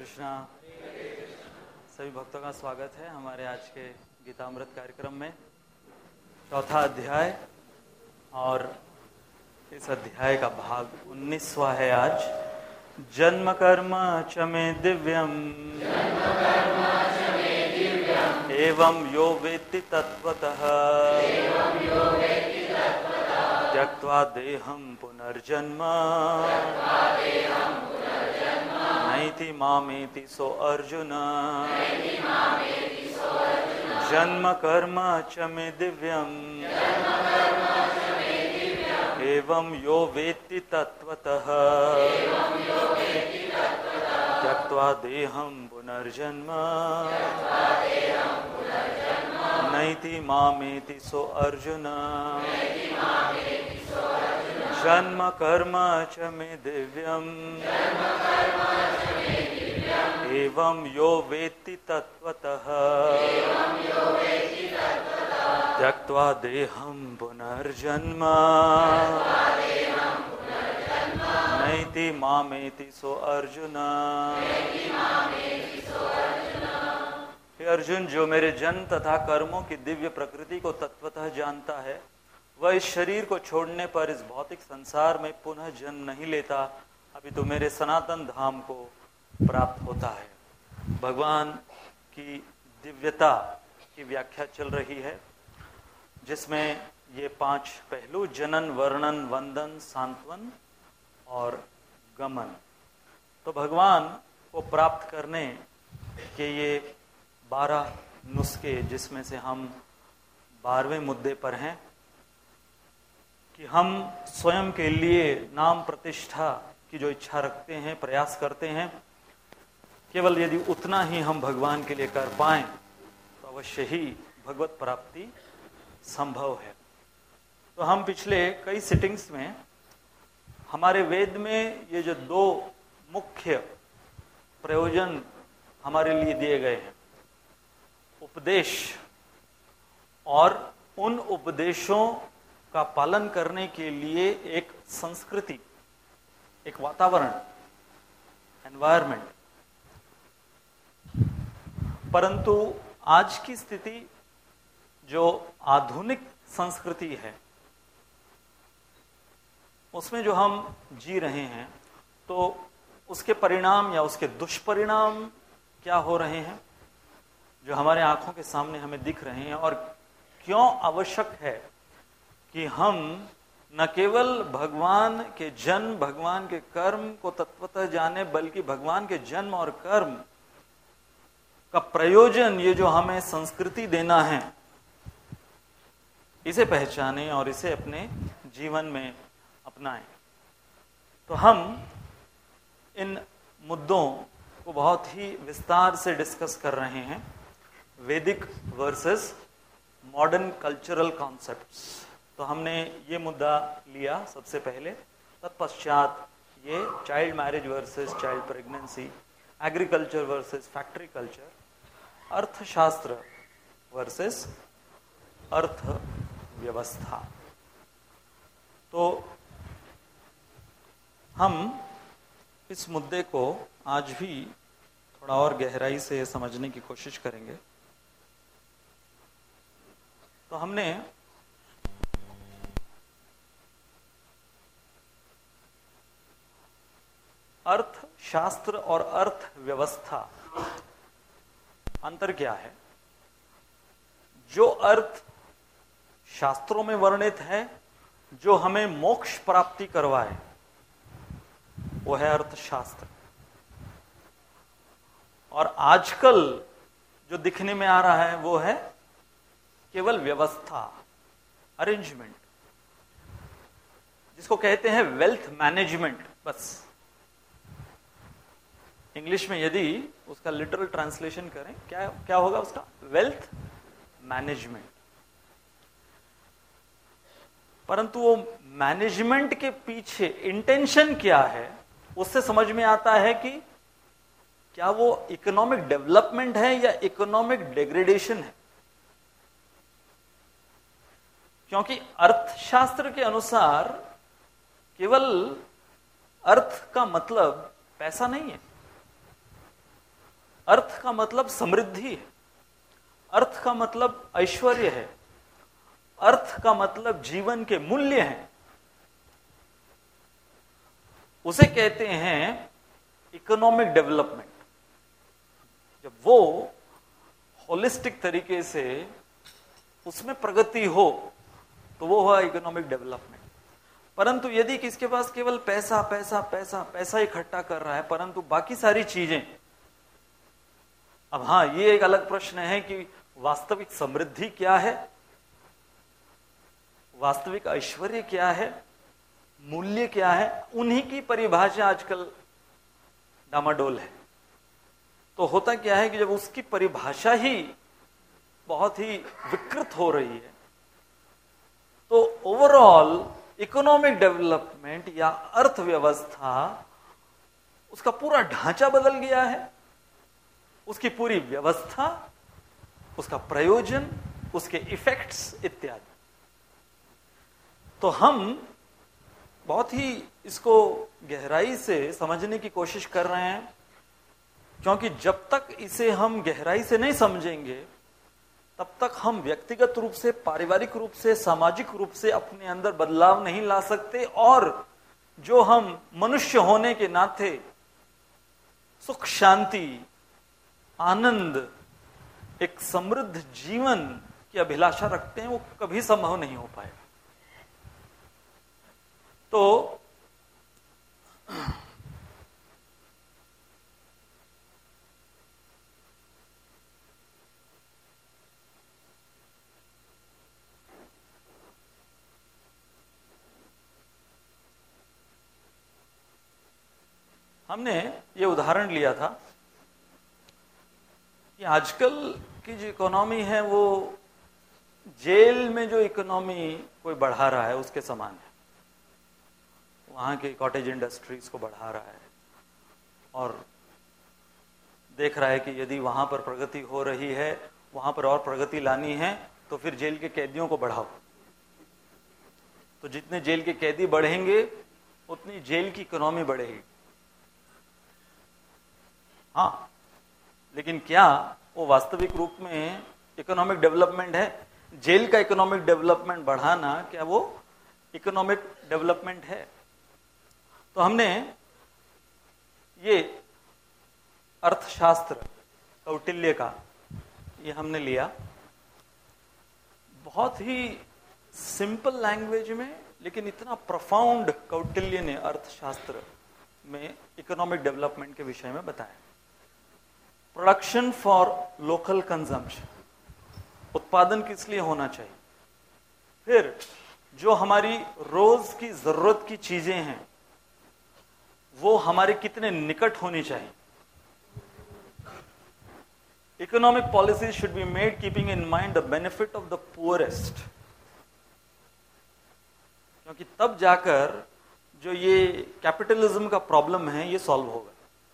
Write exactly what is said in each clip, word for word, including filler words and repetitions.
कृष्णा। सभी भक्तों का स्वागत है हमारे आज के गीतामृत कार्यक्रम में। चौथा अध्याय और इस अध्याय का भाग उन्नीसवां है आज। जन्म कर्म च मे दिव्यम एवं यो वेत्ति तत्वतः त्यक्त्वा देहं पुनर्जन्म नैति मामेति सो अर्जुन। जन्म कर्म च मे दिव्यम एवं यो वेत्ति तत्वतः त्यक्त्वा देहं पुनर्जन्म नैति मामेति सो अर्जुन। जन्म कर्म च मे दिव्यम एवं यो वेत्ति तत्वतः त्यक्त्वा देहं पुनर्जन्म नैति मामेति सो अर्जुन। हे अर्जुन, जो मेरे जन्म तथा कर्मों की दिव्य प्रकृति को तत्वतः जानता है, वह इस शरीर को छोड़ने पर इस भौतिक संसार में पुनः जन्म नहीं लेता, अभी तो मेरे सनातन धाम को प्राप्त होता है। भगवान की दिव्यता की व्याख्या चल रही है, जिसमें ये पांच पहलू जनन, वर्णन, वंदन, सांत्वन और गमन। तो भगवान को प्राप्त करने के ये बारह नुस्खे, जिसमें से हम बारहवें मुद्दे पर हैं कि हम स्वयं के लिए नाम प्रतिष्ठा की जो इच्छा रखते हैं, प्रयास करते हैं, केवल यदि उतना ही हम भगवान के लिए कर पाएं तो अवश्य ही भगवत प्राप्ति संभव है। तो हम पिछले कई सिटिंग्स में हमारे वेद में ये जो दो मुख्य प्रयोजन हमारे लिए दिए गए हैं, उपदेश और उन उपदेशों का पालन करने के लिए एक संस्कृति, एक वातावरण, एनवायरमेंट। परंतु आज की स्थिति जो आधुनिक संस्कृति है, उसमें जो हम जी रहे हैं, तो उसके परिणाम या उसके दुष्परिणाम क्या हो रहे हैं, जो हमारे आंखों के सामने हमें दिख रहे हैं। और क्यों आवश्यक है कि हम न केवल भगवान के जन्म, भगवान के कर्म को तत्वतः जाने, बल्कि भगवान के जन्म और कर्म का प्रयोजन, ये जो हमें संस्कृति देना है, इसे पहचानें और इसे अपने जीवन में अपनाएं। तो हम इन मुद्दों को बहुत ही विस्तार से डिस्कस कर रहे हैं, वैदिक वर्सेस मॉडर्न कल्चरल कॉन्सेप्ट्स। तो हमने ये मुद्दा लिया सबसे पहले, तत्पश्चात ये child marriage versus child pregnancy, agriculture versus factory culture, अर्थशास्त्र वर्सेस अर्थ व्यवस्था। तो हम इस मुद्दे को आज भी थोड़ा और गहराई से समझने की कोशिश करेंगे। तो हमने अर्थशास्त्र और अर्थव्यवस्था, अंतर क्या है? जो अर्थ शास्त्रों में वर्णित है, जो हमें मोक्ष प्राप्ति करवाए, वो है अर्थशास्त्र। और आजकल जो दिखने में आ रहा है वो है केवल व्यवस्था, अरेंजमेंट, जिसको कहते हैं वेल्थ मैनेजमेंट। बस इंग्लिश में यदि उसका लिटरल ट्रांसलेशन करें, क्या क्या होगा उसका? Wealth management. परंतु वो मैनेजमेंट के पीछे इंटेंशन क्या है, उससे समझ में आता है कि क्या वो इकोनॉमिक डेवलपमेंट है या इकोनॉमिक डिग्रेडेशन है। क्योंकि अर्थशास्त्र के अनुसार केवल अर्थ का मतलब पैसा नहीं है। अर्थ का मतलब समृद्धि है, अर्थ का मतलब ऐश्वर्य है, अर्थ का मतलब जीवन के मूल्य हैं। उसे कहते हैं इकोनॉमिक डेवलपमेंट। जब वो होलिस्टिक तरीके से उसमें प्रगति हो तो वो हुआ इकोनॉमिक डेवलपमेंट। परंतु यदि किसके पास केवल पैसा पैसा पैसा पैसा इकट्ठा कर रहा है परंतु बाकी सारी चीजें, अब हाँ ये एक अलग प्रश्न है कि वास्तविक समृद्धि क्या है, वास्तविक ऐश्वर्य क्या है, मूल्य क्या है, उन्हीं की परिभाषा आजकल डामाडोल है। तो होता क्या है कि जब उसकी परिभाषा ही बहुत ही विकृत हो रही है तो ओवरऑल इकोनॉमिक डेवलपमेंट या अर्थव्यवस्था, उसका पूरा ढांचा बदल गया है, उसकी पूरी व्यवस्था, उसका प्रयोजन, उसके इफेक्ट्स इत्यादि। तो हम बहुत ही इसको गहराई से समझने की कोशिश कर रहे हैं, क्योंकि जब तक इसे हम गहराई से नहीं समझेंगे तब तक हम व्यक्तिगत रूप से, पारिवारिक रूप से, सामाजिक रूप से अपने अंदर बदलाव नहीं ला सकते, और जो हम मनुष्य होने के नाते सुख, शांति, आनंद, एक समृद्ध जीवन की अभिलाषा रखते हैं, वो कभी संभव नहीं हो पाएगा। तो हमने ये उदाहरण लिया था कि आजकल की जो इकोनॉमी है वो जेल में जो इकोनॉमी कोई बढ़ा रहा है उसके समान है। वहां के कॉटेज इंडस्ट्रीज को बढ़ा रहा है और देख रहा है कि यदि वहां पर प्रगति हो रही है, वहां पर और प्रगति लानी है तो फिर जेल के कैदियों को बढ़ाओ। तो जितने जेल के कैदी बढ़ेंगे उतनी जेल की इकोनॉमी बढ़ेगी। हाँ, लेकिन क्या वो वास्तविक रूप में इकोनॉमिक डेवलपमेंट है? जेल का इकोनॉमिक डेवलपमेंट बढ़ाना क्या वो इकोनॉमिक डेवलपमेंट है? तो हमने ये अर्थशास्त्र कौटिल्य का ये हमने लिया बहुत ही सिंपल लैंग्वेज में, लेकिन इतना प्रोफाउंड कौटिल्य ने अर्थशास्त्र में इकोनॉमिक डेवलपमेंट के विषय में बताया। प्रोडक्शन फॉर लोकल कंजम्पशन, उत्पादन किस लिए होना चाहिए, फिर जो हमारी रोज की जरूरत की चीजें हैं वो हमारे कितने निकट होनी चाहिए। Economic policy should be made keeping in mind the benefit of the poorest, क्योंकि तब जाकर जो ये कैपिटलिज्म का प्रॉब्लम है ये सॉल्व होगा।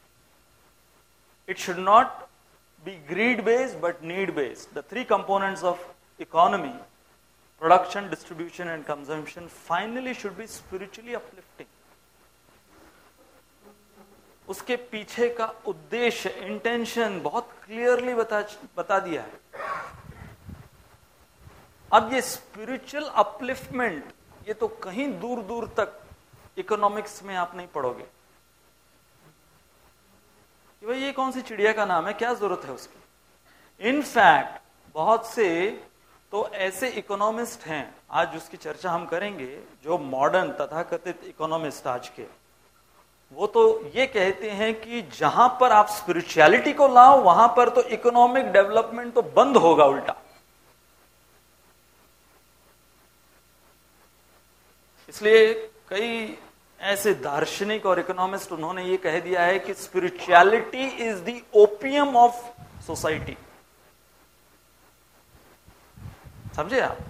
It should not be greed based but need based. The three components of economy, production, distribution and consumption, finally should be spiritually uplifting. उसके पीछे का उद्देश्य, इंटेंशन बहुत क्लियरली बता बता दिया है। अब ये स्पिरिचुअल अपलिफ्टमेंट ये तो कहीं दूर दूर तक इकोनॉमिक्स में आप नहीं पढ़ोगे कि भाई ये कौन सी चिड़िया का नाम है, क्या जरूरत है उसकी। इनफैक्ट बहुत से तो ऐसे इकोनॉमिस्ट हैं, आज उसकी चर्चा हम करेंगे, जो मॉडर्न तथाकथित इकोनॉमिस्ट आज के, वो तो ये कहते हैं कि जहां पर आप स्पिरिचुअलिटी को लाओ वहां पर तो इकोनॉमिक डेवलपमेंट तो बंद होगा उल्टा। इसलिए कई ऐसे दार्शनिक और इकोनॉमिस्ट उन्होंने ये कह दिया है कि spirituality is the opium of society. समझे आप?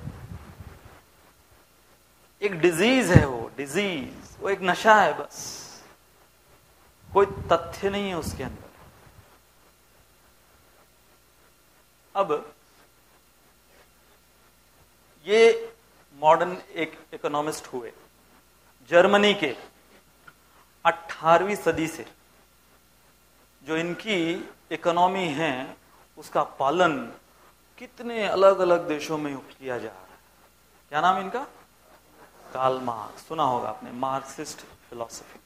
एक डिजीज है, वो डिजीज, वो एक नशा है, बस कोई तथ्य नहीं है उसके अंदर। अब ये मॉडर्न एक इकोनॉमिस्ट हुए जर्मनी के अठारहवीं सदी से, जो इनकी इकोनॉमी है उसका पालन कितने अलग अलग देशों में किया जा रहा है। क्या नाम इनका? कार्ल मार्क्स, सुना होगा आपने, मार्क्सिस्ट फिलॉसफी।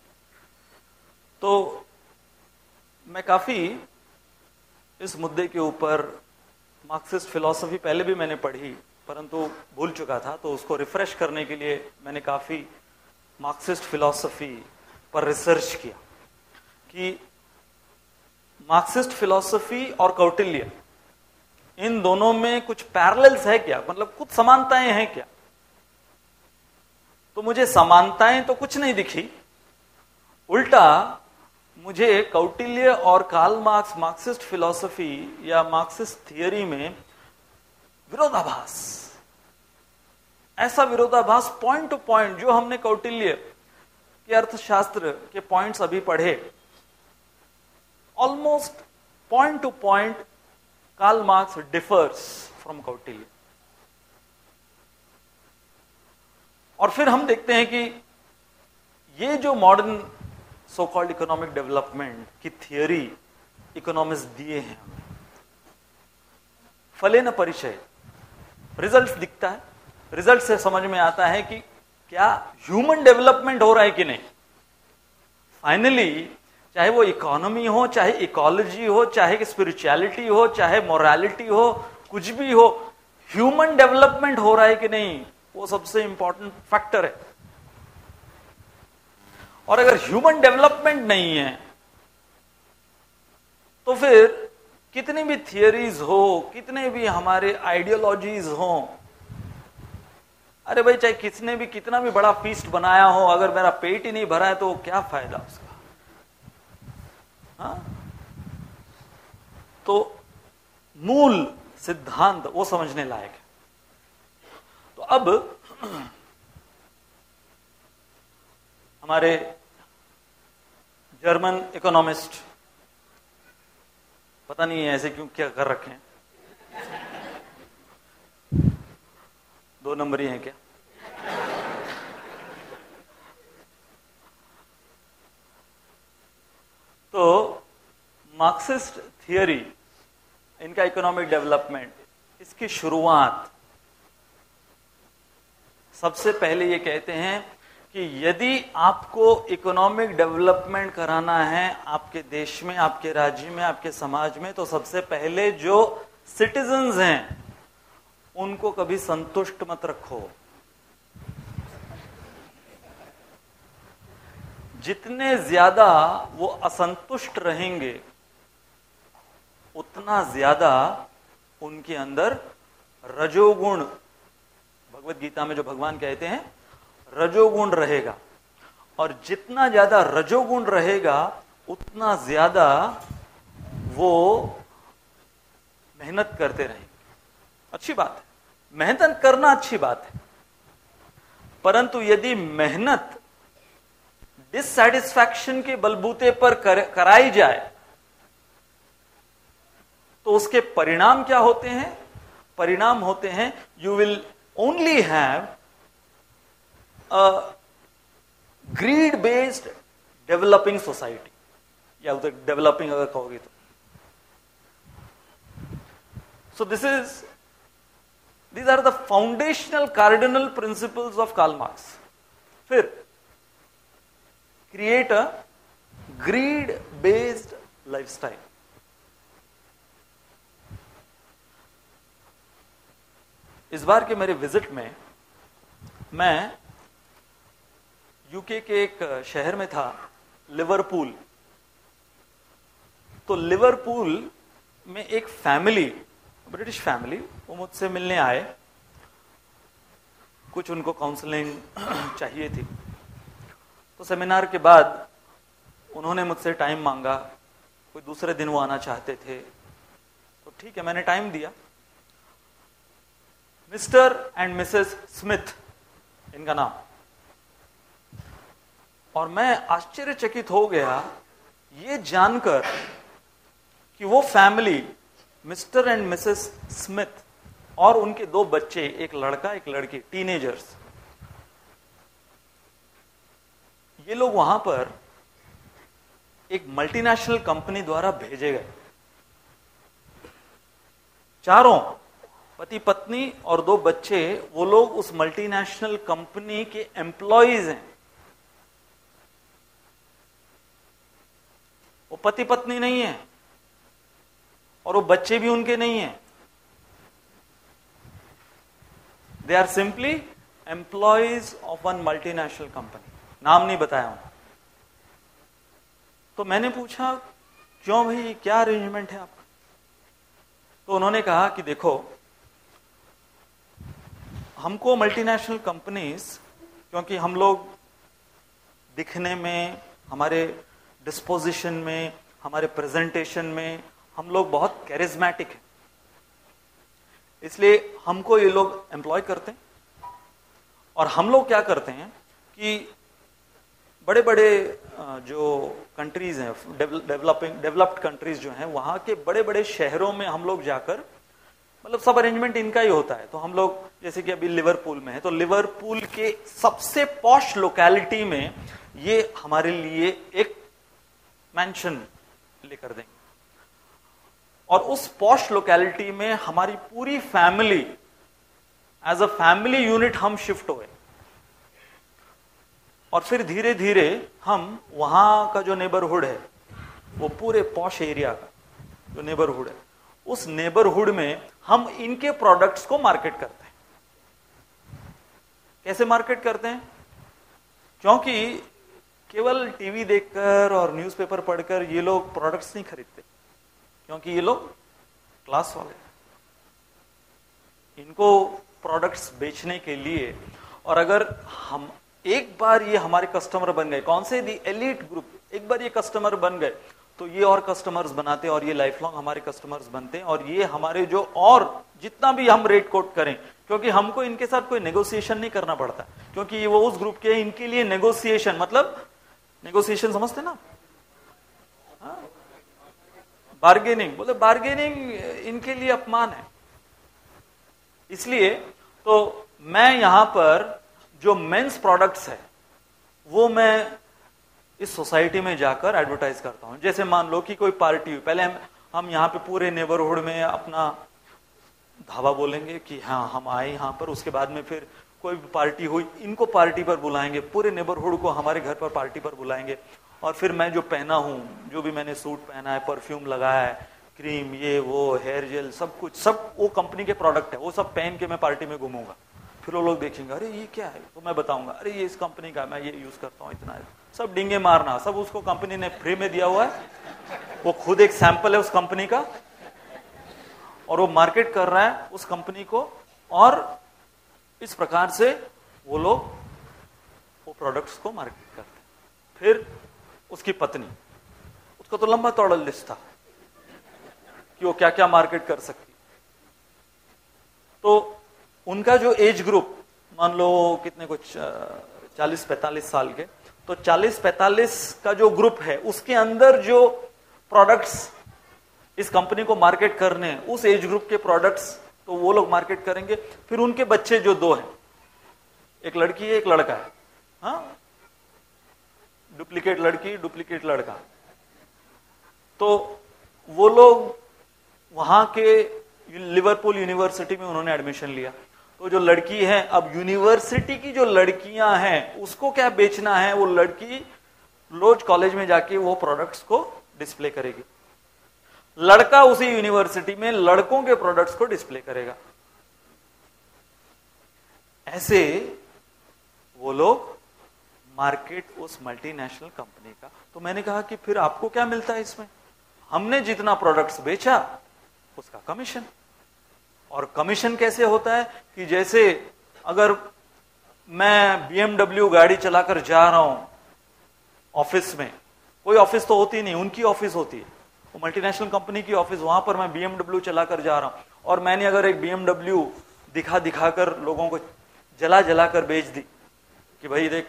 तो मैं काफी इस मुद्दे के ऊपर, मार्क्सिस्ट फिलॉसफी पहले भी मैंने पढ़ी परंतु भूल चुका था, तो उसको रिफ्रेश करने के लिए मैंने काफी मार्क्सिस्ट फिलॉसफी पर रिसर्च किया कि मार्क्सिस्ट फिलॉसफी और कौटिल्य, इन दोनों में कुछ पैरेलल्स है क्या, मतलब कुछ समानताएं हैं क्या। तो मुझे समानताएं तो कुछ नहीं दिखी, उल्टा मुझे कौटिल्य और कार्ल मार्क्स मार्क्सिस्ट फिलॉसफी या मार्क्सिस्ट थियरी में विरोधाभास, ऐसा विरोधाभास पॉइंट टू पॉइंट, जो हमने कौटिल्य के अर्थशास्त्र के पॉइंट्स अभी पढ़े, almost point to point Karl Marx differs from Kautilya. और फिर हम देखते हैं कि ये जो modern so called economic development की थियरी इकोनॉमिक्स दिए हैं हमें, फले न परिचय, रिजल्ट्स दिखता है, रिजल्ट से समझ में आता है कि क्या ह्यूमन डेवलपमेंट हो रहा है कि नहीं। फाइनली चाहे वो इकोनॉमी हो, चाहे इकोलॉजी हो, चाहे स्पिरिचुअलिटी हो, चाहे मोरालिटी हो, कुछ भी हो, ह्यूमन डेवलपमेंट हो रहा है कि नहीं, वो सबसे इंपॉर्टेंट फैक्टर है। और अगर ह्यूमन डेवलपमेंट नहीं है तो फिर कितनी भी थियरीज हो, कितने भी हमारे आइडियोलॉजीज हो, अरे भाई चाहे किसने भी कितना भी बड़ा फीस्ट बनाया हो, अगर मेरा पेट ही नहीं भरा है तो क्या फायदा उसका। हाँ? तो मूल सिद्धांत वो समझने लायक है। तो अब हमारे जर्मन इकोनॉमिस्ट, पता नहीं ऐसे क्यों क्या कर रखे हैं, दो नंबर ही हैं क्या? तो मार्क्सिस्ट थियरी, इनका इकोनॉमिक डेवलपमेंट, इसकी शुरुआत सबसे पहले ये कहते हैं कि यदि आपको इकोनॉमिक डेवलपमेंट कराना है आपके देश में, आपके राज्य में, आपके समाज में, तो सबसे पहले जो सिटीजन्स हैं उनको कभी संतुष्ट मत रखो। जितने ज्यादा वो असंतुष्ट रहेंगे उतना ज्यादा उनके अंदर रजोगुण, भगवत गीता में जो भगवान कहते हैं रजोगुण रहेगा, और जितना ज्यादा रजोगुण रहेगा उतना ज्यादा वो मेहनत करते रहेंगे। अच्छी बात है, मेहनत करना अच्छी बात है, परंतु यदि मेहनत डिससैटिस्फैक्शन के बलबूते पर कर, कराई जाए तो उसके परिणाम क्या होते हैं? परिणाम होते हैं you will only have a greed based developing society, या उधर डेवलपिंग अगर कहोगे तो। So this is These are the foundational cardinal principles of Karl Marx. फिर create a greed based lifestyle. इस बार के मेरे विजिट में मैं यूके के एक शहर में था, लिवरपूल। तो लिवरपूल में एक फैमिली, ब्रिटिश फैमिली, वो मुझसे मिलने आए, कुछ उनको काउंसलिंग चाहिए थी। तो सेमिनार के बाद उन्होंने मुझसे टाइम मांगा, कोई दूसरे दिन वो आना चाहते थे, तो ठीक है मैंने टाइम दिया। मिस्टर एंड मिसेस स्मिथ इनका नाम, और मैं आश्चर्यचकित हो गया ये जानकर कि वो family, Mr and Mrs Smith और उनके दो बच्चे, एक लड़का एक लड़की, टीनेजर्स, ये लोग वहां पर एक मल्टीनेशनल कंपनी द्वारा भेजे गए। चारों पति पत्नी और दो बच्चे, वो लोग उस मल्टीनेशनल कंपनी के एम्प्लॉइज हैं। वो पति पत्नी नहीं है और वो बच्चे भी उनके नहीं हैं। They are simply employees of one multinational company. नाम नहीं बताया हूं। तो मैंने पूछा क्यों भाई, क्या अरेंजमेंट है आपका? तो उन्होंने कहा कि देखो, हमको मल्टीनेशनल कंपनीज, क्योंकि हम लोग दिखने में, हमारे डिस्पोजिशन में, हमारे प्रेजेंटेशन में हम लोग बहुत कैरिज्मेटिक हैं, इसलिए हमको ये लोग एम्प्लॉय करते हैं। और हम लोग क्या करते हैं कि बड़े बड़े जो कंट्रीज हैं, डेवलपिंग डेवलप्ड कंट्रीज जो हैं, वहां के बड़े बड़े शहरों में हम लोग जाकर, मतलब सब अरेंजमेंट इनका ही होता है। तो हम लोग जैसे कि अभी लिवरपूल में है, तो लिवरपूल के सबसे पॉश लोकेलिटी में ये हमारे लिए एक मैंशन लेकर देंगे, और उस पॉश लोकेलिटी में हमारी पूरी family, as a family unit हम शिफ्ट हुए। और फिर धीरे धीरे हम वहां का जो नेबरहुड है, वो पूरे पॉश एरिया का जो नेबरहुड है, उस नेबरहुड में हम इनके प्रोडक्ट्स को मार्केट करते हैं। कैसे मार्केट करते हैं? क्योंकि केवल टीवी देखकर और न्यूज़पेपर पढ़कर ये लोग प्रोडक्ट्स नहीं खरीदते, क्योंकि ये लोग क्लास वाले, इनको प्रोडक्ट्स बेचने के लिए, और अगर हम एक बार ये हमारे कस्टमर बन गए, कौन से? दी एलीट ग्रुप, एक बार ये कस्टमर बन गए तो ये और कस्टमर्स बनाते हैं, और ये लाइफ लॉन्ग हमारे कस्टमर्स बनते हैं। और ये हमारे जो, और जितना भी हम रेट कोट करें, क्योंकि हमको इनके साथ कोई नेगोशिएशन नहीं करना पड़ता, क्योंकि वो उस ग्रुप के, इनके लिए नेगोशिएशन मतलब, नेगोशिएशन समझते ना, बार्गेनिंग, बोले बार्गेनिंग इनके लिए अपमान है। इसलिए तो मैं यहां पर जो मेंस प्रोडक्ट्स है वो मैं इस सोसाइटी में जाकर एडवर्टाइज करता हूं। जैसे मान लो कि कोई पार्टी हुई, पहले हम हम यहाँ पे पूरे नेबरहुड में अपना धावा बोलेंगे कि हाँ हम आए यहाँ पर, उसके बाद में फिर कोई भी पार्टी हुई, इनको पार्टी पर बुलाएंगे, पूरे नेबरहुड को हमारे घर पर पार्टी पर बुलाएंगे। और फिर मैं जो पहना हूं, जो भी मैंने सूट पहना है, परफ्यूम लगाया है, क्रीम, ये वो, हेयर जेल, सब कुछ, सब वो कंपनी के प्रोडक्ट है, वो सब पहन के मैं पार्टी में घूमूंगा। फिर वो लोग देखेंगे, अरे ये क्या है, तो मैं बताऊंगा, अरे ये इस कंपनी का, मैं ये यूज करता हूँ, इतना है। सब डिंगे मारना, सब उसको कंपनी ने फ्री में दिया हुआ है, वो खुद एक सैंपल है उस कंपनी का, और वो मार्केट कर रहा है उस कंपनी को। और इस प्रकार से वो लोग वो प्रोडक्ट्स को मार्केट करते हैं। फिर उसकी पत्नी, उसका तो लंबा चौड़ा लिस्ट था कि वो क्या क्या मार्केट कर सकती। तो उनका जो एज ग्रुप, मान लो कितने, कुछ चालीस पैंतालीस साल के, तो चालीस पैंतालीस का जो ग्रुप है, उसके अंदर जो प्रोडक्ट्स इस कंपनी को मार्केट करने हैं, उस एज ग्रुप के प्रोडक्ट्स तो वो लोग मार्केट करेंगे। फिर उनके बच्चे जो दो हैं, एक लड़की है एक लड़का है, हाँ, डुप्लीकेट लड़की डुप्लीकेट लड़का, तो वो लोग वहां के लिवरपूल यूनिवर्सिटी में उन्होंने एडमिशन लिया। तो जो लड़की है, अब यूनिवर्सिटी की जो लड़कियां हैं उसको क्या बेचना है, वो लड़की रोज कॉलेज में जाके वो प्रोडक्ट्स को डिस्प्ले करेगी, लड़का उसी यूनिवर्सिटी में लड़कों के प्रोडक्ट्स को डिस्प्ले करेगा। ऐसे वो लोग मार्केट उस मल्टीनेशनल कंपनी का। तो मैंने कहा कि फिर आपको क्या मिलता है इसमें? हमने जितना प्रोडक्ट्स बेचा उसका कमीशन। और कमीशन कैसे होता है कि जैसे अगर मैं बीएमडब्ल्यू गाड़ी चलाकर जा रहा हूं ऑफिस में, कोई ऑफिस तो होती नहीं, उनकी ऑफिस होती है, वो मल्टीनेशनल कंपनी की ऑफिस, वहां पर मैं बीएमडब्ल्यू चलाकर जा रहा हूं, और मैंने अगर एक बीएमडब्ल्यू दिखा दिखाकर लोगों को जला जलाकर बेच दी कि भाई देख,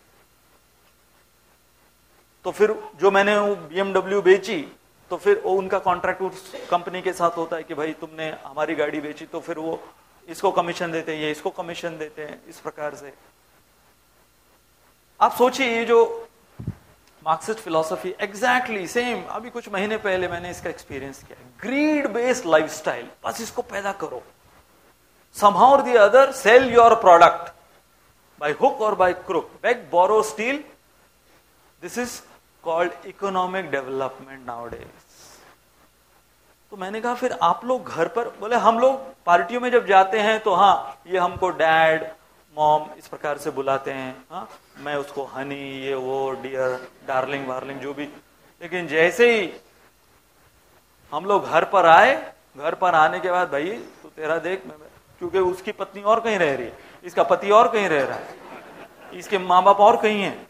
तो फिर जो मैंने वो बीएमडब्ल्यू बेची, तो फिर वो उनका कॉन्ट्रैक्ट उस कंपनी के साथ होता है कि भाई तुमने हमारी गाड़ी बेची, तो फिर वो इसको कमीशन देते हैं, ये इसको कमीशन देते हैं। इस प्रकार से आप सोचिए, ये जो मार्क्सिस्ट फिलॉसफी एग्जैक्टली सेम। अभी कुछ महीने पहले मैंने इसका एक्सपीरियंस किया। ग्रीड बेस्ड लाइफस्टाइल, बस इसको पैदा करो। somehow or the other sell your product by hook or by crook, beg, borrow, steal. This is called economic development nowadays. तो मैंने कहा फिर आप लोग घर पर, बोले हम लोग पार्टियों में जब जाते हैं तो हाँ ये हमको डैड मॉम इस प्रकार से बुलाते हैं, हाँ मैं उसको हनी ये वो डियर डार्लिंग वार्लिंग जो भी। लेकिन जैसे ही हम लोग घर पर आए, घर पर आने के बाद भाई तू तेरा देख, मैं क्योंकि उसकी पत्नी और कहीं रह रही है, इसका पति और कहीं रह रहा है, इसके माँ बाप और कहीं हैं।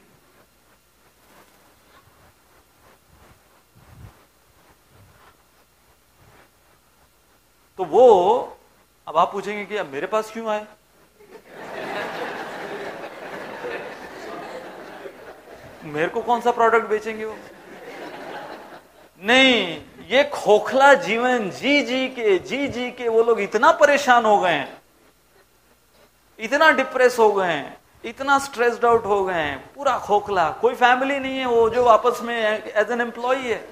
तो वो अब आप पूछेंगे कि अब मेरे पास क्यों आए? मेरे को कौन सा प्रोडक्ट बेचेंगे वो? नहीं, ये खोखला जीवन जी जी के जी जी के वो लोग इतना परेशान हो गए हैं, इतना डिप्रेस हो गए हैं, इतना स्ट्रेस्ड आउट हो गए हैं, पूरा खोखला। कोई फैमिली नहीं है, वो जो आपस में एज एन एम्प्लॉई है,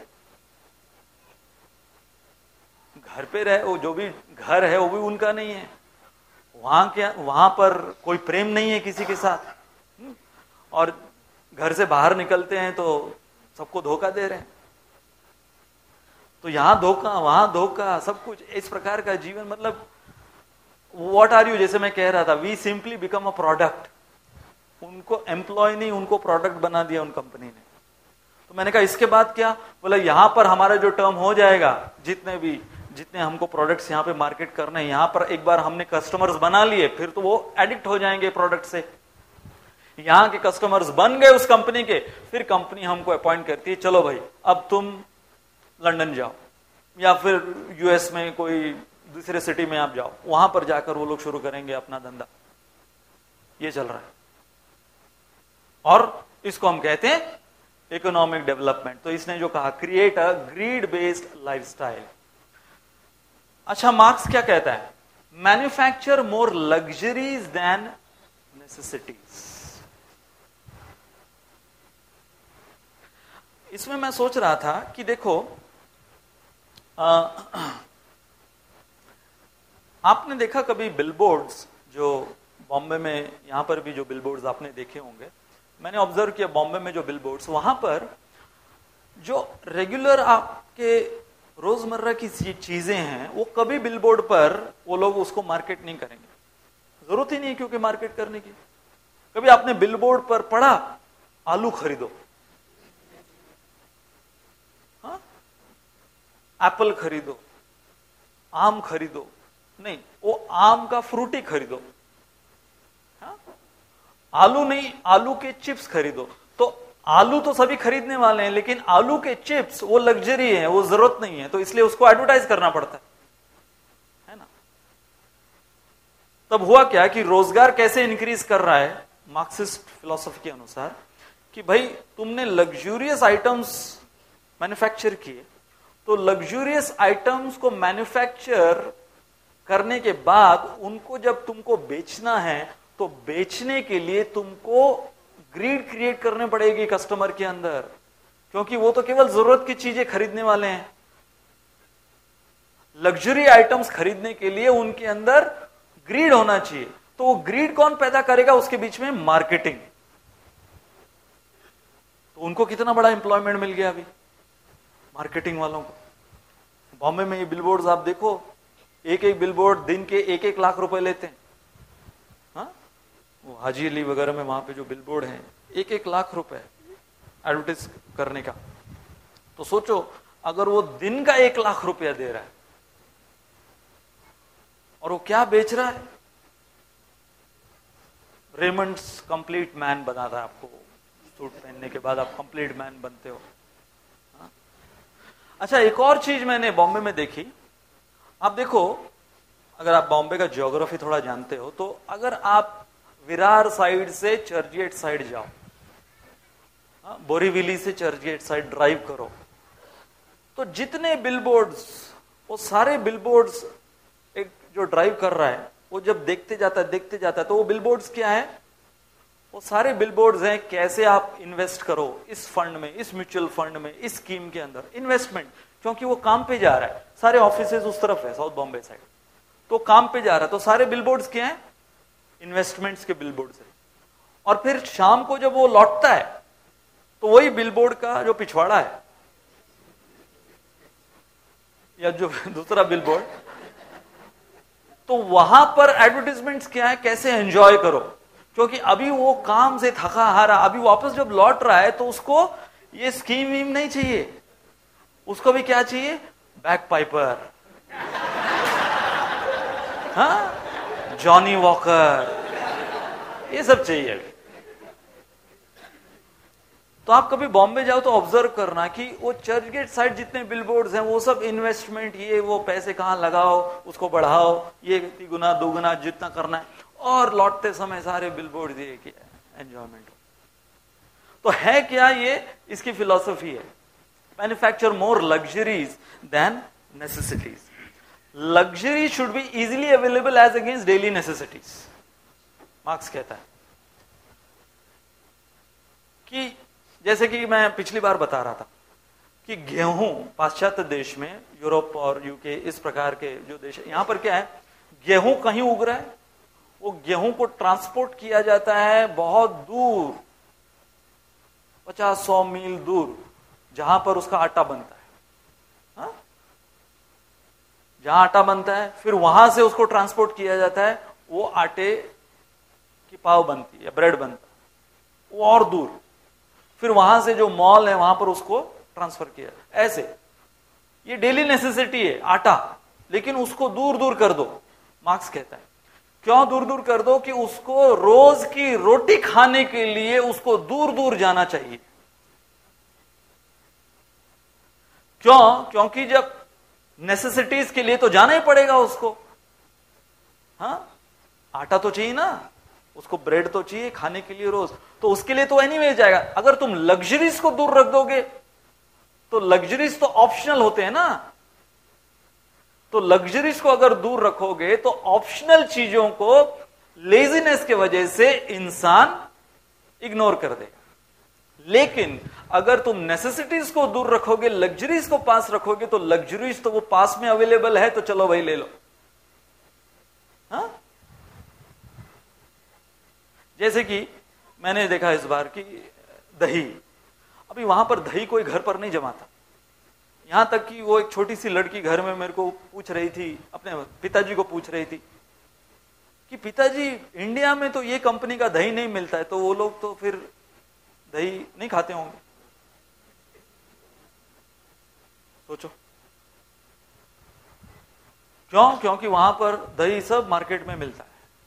घर पे रहे, वो जो भी घर है वो भी उनका नहीं है, वहां क्या वहां पर कोई प्रेम नहीं है किसी के साथ, और घर से बाहर निकलते हैं तो सबको धोखा दे रहे हैं। तो यहां धोखा वहां धोखा, सब कुछ इस प्रकार का जीवन। मतलब व्हाट आर यू, जैसे मैं कह रहा था, we simply become a product. उनको एम्प्लॉय नहीं, उनको प्रोडक्ट बना दिया उन कंपनी ने। तो मैंने कहा इसके बाद क्या? बोला यहां पर हमारा जो टर्म हो जाएगा, जितने भी जितने हमको प्रोडक्ट्स यहाँ पे मार्केट करने हैं, यहाँ पर एक बार हमने कस्टमर्स बना लिए, फिर तो वो एडिक्ट हो जाएंगे प्रोडक्ट से। यहाँ के कस्टमर्स बन गए उस कंपनी के, फिर कंपनी हमको अपॉइंट करती है, चलो भाई अब तुम लंदन जाओ या फिर यूएस में कोई दूसरे सिटी में आप जाओ, वहां पर जाकर वो लोग शुरू करेंगे अपना धंधा। ये चल रहा है और इसको हम कहते हैं इकोनॉमिक डेवलपमेंट। तो इसने जो कहा, create a greed based lifestyle. अच्छा, मार्क्स क्या कहता है? Manufacture more luxuries than necessities. इसमें मैं सोच रहा था कि देखो, आ, आपने देखा कभी बिलबोर्ड्स, जो बॉम्बे में, यहां पर भी जो बिलबोर्ड्स आपने देखे होंगे, मैंने ऑब्जर्व किया बॉम्बे में जो बिलबोर्ड्स, वहां पर जो रेगुलर आपके रोजमर्रा की चीजें हैं, वो कभी बिलबोर्ड पर वो लोग उसको मार्केट नहीं करेंगे, जरूरत ही नहीं है क्योंकि मार्केट करने की। कभी आपने बिलबोर्ड पर पढ़ा आलू खरीदो, हाँ, एप्पल खरीदो, आम खरीदो? नहीं, वो आम का फ्रूटी खरीदो, हाँ? आलू नहीं, आलू के चिप्स खरीदो। तो आलू तो सभी खरीदने वाले हैं, लेकिन आलू के चिप्स वो लग्जरी है, वो जरूरत नहीं है, तो इसलिए उसको एडवर्टाइज करना पड़ता है, है ना? तब हुआ क्या कि रोजगार कैसे इंक्रीज कर रहा है मार्क्सिस्ट फिलॉसफी के अनुसार, कि भाई तुमने लग्जूरियस आइटम्स मैन्युफैक्चर किए, तो लग्जूरियस आइटम्स को मैन्युफैक्चर करने के बाद उनको जब तुमको बेचना है, तो बेचने के लिए तुमको ग्रीड क्रिएट करने पड़ेगी कस्टमर के अंदर, क्योंकि वो तो केवल जरूरत की चीजें खरीदने वाले हैं। लग्जरी आइटम्स खरीदने के लिए उनके अंदर ग्रीड होना चाहिए। तो वो ग्रीड कौन पैदा करेगा? उसके बीच में मार्केटिंग। तो उनको कितना बड़ा एम्प्लॉयमेंट मिल गया अभी, मार्केटिंग वालों को। बॉम्बे में ये बिलबोर्ड्स आप देखो, एक एक बिलबोर्ड दिन के एक एक लाख रुपए लेते हैं, हाँ? वो हाजी अली वगैरह में वहां पे जो बिलबोर्ड हैं, एक एक लाख रुपए एडवर्टाइज करने का। तो सोचो अगर वो दिन का एक लाख रुपया दे रहा है, और वो क्या बेच रहा है? रेमंड्स कंप्लीट मैन बनाता है आपको, सूट पहनने के बाद आप कंप्लीट मैन बनते हो, हाँ? अच्छा, एक और चीज मैंने बॉम्बे में देखी। आप देखो, अगर आप बॉम्बे का ज्योग्राफी थोड़ा जानते हो, तो अगर आप विरार साइड से चर्चगेट साइड जाओ, हाँ, बोरीविली से चर्चगेट साइड ड्राइव करो, तो जितने बिलबोर्ड्स, वो सारे बिलबोर्ड्स, एक जो ड्राइव कर रहा है वो जब देखते जाता है देखते जाता है तो वो बिलबोर्ड्स क्या है? वो सारे बिलबोर्ड्स हैं कैसे आप इन्वेस्ट करो इस फंड में, इस म्यूचुअल फंड में, इस स्कीम के अंदर इन्वेस्टमेंट, क्योंकि वो काम पे जा रहा है, सारे ऑफिसेज उस तरफ है साउथ बॉम्बे साइड, तो काम पे जा रहा है, तो सारे बिलबोर्ड्स क्या हैं, इन्वेस्टमेंट्स के बिलबोर्ड्स है। और फिर शाम को जब वो लौटता है तो वही बिलबोर्ड का जो पिछवाड़ा है या जो दूसरा बिलबोर्ड, तो वहां पर एडवर्टाइजमेंट्स क्या है, कैसे एंजॉय करो, क्योंकि अभी वो काम से थका हारा अभी वापस जब लौट रहा है तो उसको ये स्कीम वीम नहीं चाहिए, उसको भी क्या चाहिए, बैक पाइपर, हाँ, जॉनी वॉकर, ये सब चाहिए अभी। तो आप कभी बॉम्बे जाओ तो ऑब्जर्व करना कि वो चर्च गेट साइड जितने बिलबोर्ड्स हैं वो सब इन्वेस्टमेंट, ये वो पैसे कहां लगाओ, उसको बढ़ाओ, ये गुना दो गुना जितना करना है, और लौटते समय सारे बिलबोर्ड ये किया एंजॉयमेंट। तो है क्या ये, इसकी फिलॉसफी है, manufacture more luxuries than necessities. Luxury should be easily available as against daily necessities. Marx कहता है कि जैसे कि मैं पिछली बार बता रहा था कि गेहूं पाश्चात्य देश में, यूरोप और यूके इस प्रकार के जो देश है, यहां पर क्या है, गेहूं कहीं उग रहा है, वो गेहूं को ट्रांसपोर्ट किया जाता है बहुत दूर, पचास सौ मील दूर, जहां पर उसका आटा बनता है, हा? जहां आटा बनता है फिर वहां से उसको ट्रांसपोर्ट किया जाता है, वो आटे की पाव बनती है, ब्रेड बनता है, वो और दूर, फिर वहां से जो मॉल है वहां पर उसको ट्रांसफर किया। ऐसे ये डेली नेसेसिटी है आटा, लेकिन उसको दूर दूर कर दो। मार्क्स कहता है क्यों दूर दूर कर दो, कि उसको रोज की रोटी खाने के लिए उसको दूर दूर जाना चाहिए। क्यों? क्योंकि जब नेसेसिटीज के लिए तो जाना ही पड़ेगा उसको, हाँ, आटा तो चाहिए ना, उसको ब्रेड तो चाहिए खाने के लिए रोज, तो उसके लिए तो एनीवे जाएगा। अगर तुम लग्जरीज को दूर रख दोगे तो लग्जरीज तो ऑप्शनल होते हैं ना, तो लग्जरीज को अगर दूर रखोगे तो ऑप्शनल चीजों को लेजीनेस के वजह से इंसान इग्नोर कर देगा। लेकिन अगर तुम नेसेसिटीज को दूर रखोगे, लग्जरीज को पास रखोगे, तो लग्जरीज तो वो पास में अवेलेबल है, तो चलो भाई ले लो, हाँ। जैसे कि मैंने देखा इस बार की दही, अभी वहां पर दही कोई घर पर नहीं जमाता, यहां तक कि वो एक छोटी सी लड़की घर में मेरे को पूछ रही थी, अपने पिताजी को पूछ रही थी कि पिताजी इंडिया में तो ये कंपनी का दही नहीं मिलता है, तो वो लोग तो फिर दही नहीं खाते होंगे। सोचो क्यों? क्योंकि वहां पर दही सब मार्केट में मिलता है,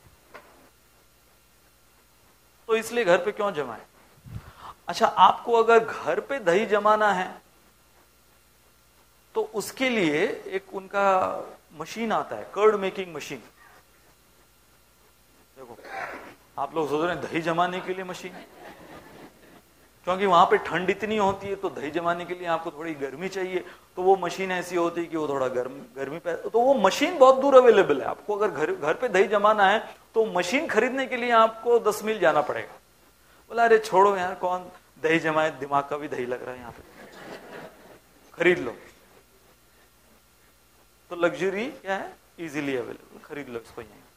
तो इसलिए घर पे क्यों जमाए। अच्छा, आपको अगर घर पे दही जमाना है तो उसके लिए एक उनका मशीन आता है, कर्ड मेकिंग मशीन। देखो आप लोग सोच रहे हैं दही जमाने के लिए मशीन, क्योंकि वहां पे ठंड इतनी होती है तो दही जमाने के लिए आपको थोड़ी गर्मी चाहिए, तो वो मशीन ऐसी होती है कि वो थोड़ा गर्म गर्मी पे, तो वो मशीन बहुत दूर अवेलेबल है। आपको अगर घर घर पे दही जमाना है तो मशीन खरीदने के लिए आपको दस मील जाना पड़ेगा। बोला अरे छोड़ो यार, कौन दही जमाए, दिमाग का भी दही लग रहा है यहाँ पे, खरीद लो। तो लग्जरी क्या है, इजीली अवेलेबल, खरीद लो इसको यहीं।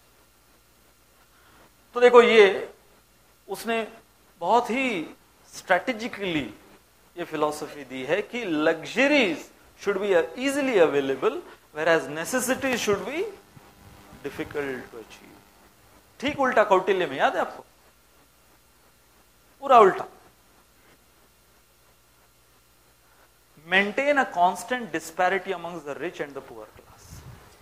तो देखो ये उसने बहुत ही स्ट्रेटेजिकली ये फिलॉसफी दी है कि luxuries should be easily available, whereas necessity should be difficult to achieve। ठीक उल्टा कौटिल्य में, याद है आपको, पूरा उल्टा। Maintain a constant disparity amongst the rich and the poor class,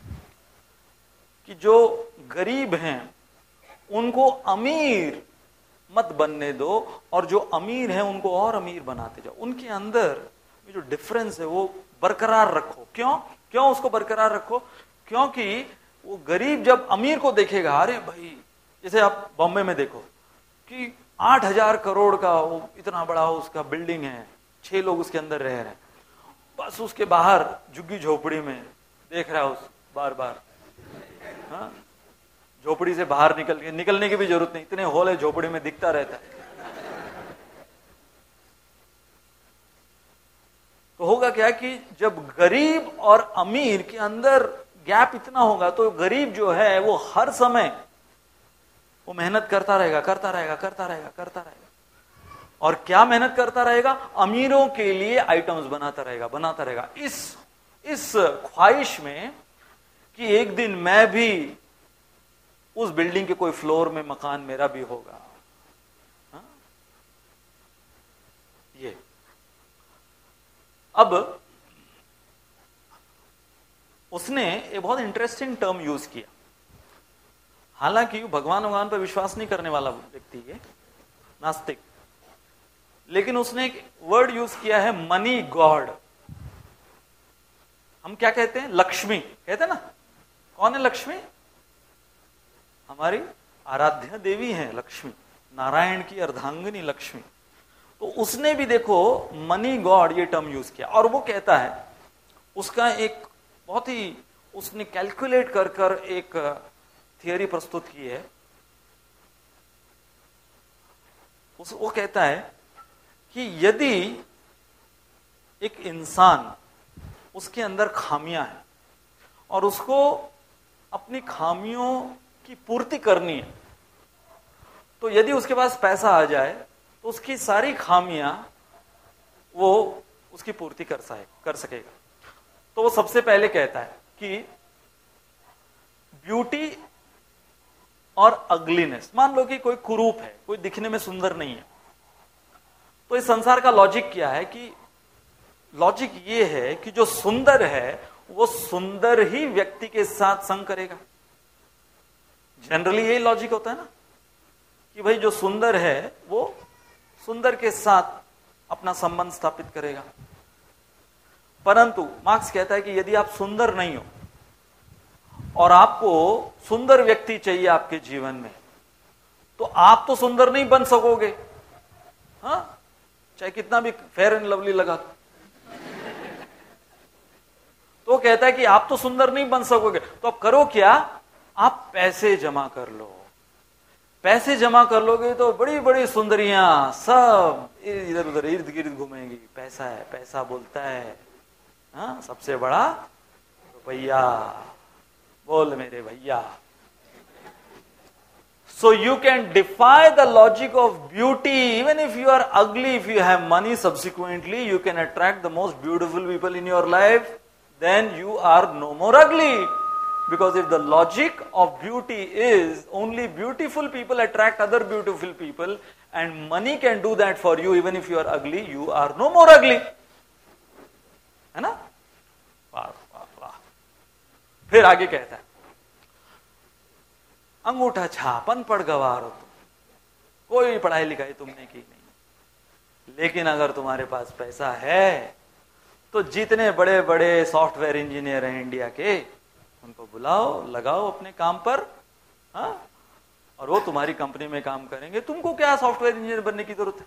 कि जो गरीब हैं उनको अमीर मत बनने दो, और जो अमीर हैं उनको और अमीर बनाते जाओ। उनके अंदर जो डिफरेंस है वो बरकरार रखो। क्यों? क्यों उसको बरकरार रखो? क्योंकि वो गरीब जब अमीर को देखेगा, अरे भाई, जैसे आप बॉम्बे में देखो कि आठ हजार करोड़ का वो इतना बड़ा उसका बिल्डिंग है, छह लोग उसके अंदर रह रहे हैं, बस उसके बाहर झुग्गी झोपड़ी में देख रहा है उस बार बार, हाँ, झोपड़ी से बाहर निकल के, निकलने की भी जरूरत नहीं, इतने होल है झोपड़ी में, दिखता रहता है। तो होगा क्या कि जब गरीब और अमीर के अंदर गैप इतना होगा तो गरीब जो है वो हर समय वो मेहनत करता रहेगा करता रहेगा करता रहेगा करता रहेगा और क्या मेहनत करता रहेगा? अमीरों के लिए आइटम्स बनाता रहेगा बनाता रहेगा इस इस ख्वाहिश में कि एक दिन मैं भी उस बिल्डिंग के कोई फ्लोर में मकान मेरा भी होगा। हा? ये अब उसने एक बहुत इंटरेस्टिंग टर्म यूज किया। हालांकि भगवान भगवान पर विश्वास नहीं करने वाला व्यक्ति है, नास्तिक, लेकिन उसने एक वर्ड यूज किया है, मनी गॉड। हम क्या कहते हैं? लक्ष्मी कहते हैं ना। कौन है लक्ष्मी? हमारी आराध्य देवी है लक्ष्मी, नारायण की अर्धांगिनी लक्ष्मी। तो उसने भी देखो मनी गॉड ये टर्म यूज किया और वो कहता है, उसका एक बहुत ही उसने कैलकुलेट कर कर एक थियरी प्रस्तुत की है। उस वो कहता है कि यदि एक इंसान, उसके अंदर खामियां हैं और उसको अपनी खामियों की पूर्ति करनी है, तो यदि उसके पास पैसा आ जाए तो उसकी सारी खामियां वो उसकी पूर्ति कर सके कर सकेगा। तो वो सबसे पहले कहता है कि ब्यूटी और अगलीनेस, मान लो कि कोई कुरूप है, कोई दिखने में सुंदर नहीं है, तो इस संसार का लॉजिक क्या है कि लॉजिक ये है कि जो सुंदर है वो सुंदर ही व्यक्ति के साथ संग करेगा। जनरली यही लॉजिक होता है ना कि भाई जो सुंदर है वो सुंदर के साथ अपना संबंध स्थापित करेगा। परंतु मार्क्स कहता है कि यदि आप सुंदर नहीं हो और आपको सुंदर व्यक्ति चाहिए आपके जीवन में, तो आप तो सुंदर नहीं बन सकोगे, हाँ, चाहे कितना भी फेयर एंड लवली लगा। तो कहता है कि आप तो सुंदर नहीं बन सकोगे, तो आप करो क्या? आप पैसे जमा कर लो। पैसे जमा कर लोगे तो बड़ी बड़ी सुंदरियां सब इधर उधर इर्द गिर्द घूमेंगी। पैसा है, पैसा बोलता है, हाँ, सबसे बड़ा रुपया, बोल मेरे भैया। So you can defy the logic of beauty. Even if you are ugly, if you have money, subsequently you can attract the most beautiful people in your life. Then you are no more ugly. Because if the logic of beauty is only beautiful people attract other beautiful people, and money can do that for you, even if you are ugly, you are no more ugly. है ना? वाह वाह वाह। फिर आगे कहता है, अंगूठा छाप अनपढ़ गवार हो तुम, कोई पढ़ाई लिखाई तुमने की नहीं, लेकिन अगर तुम्हारे पास पैसा है तो जितने बड़े बड़े सॉफ्टवेयर इंजीनियर हैं इंडिया के, उनको बुलाओ, लगाओ अपने काम पर, हाँ, और वो तुम्हारी कंपनी में काम करेंगे। तुमको क्या सॉफ्टवेयर इंजीनियर बनने की जरूरत है?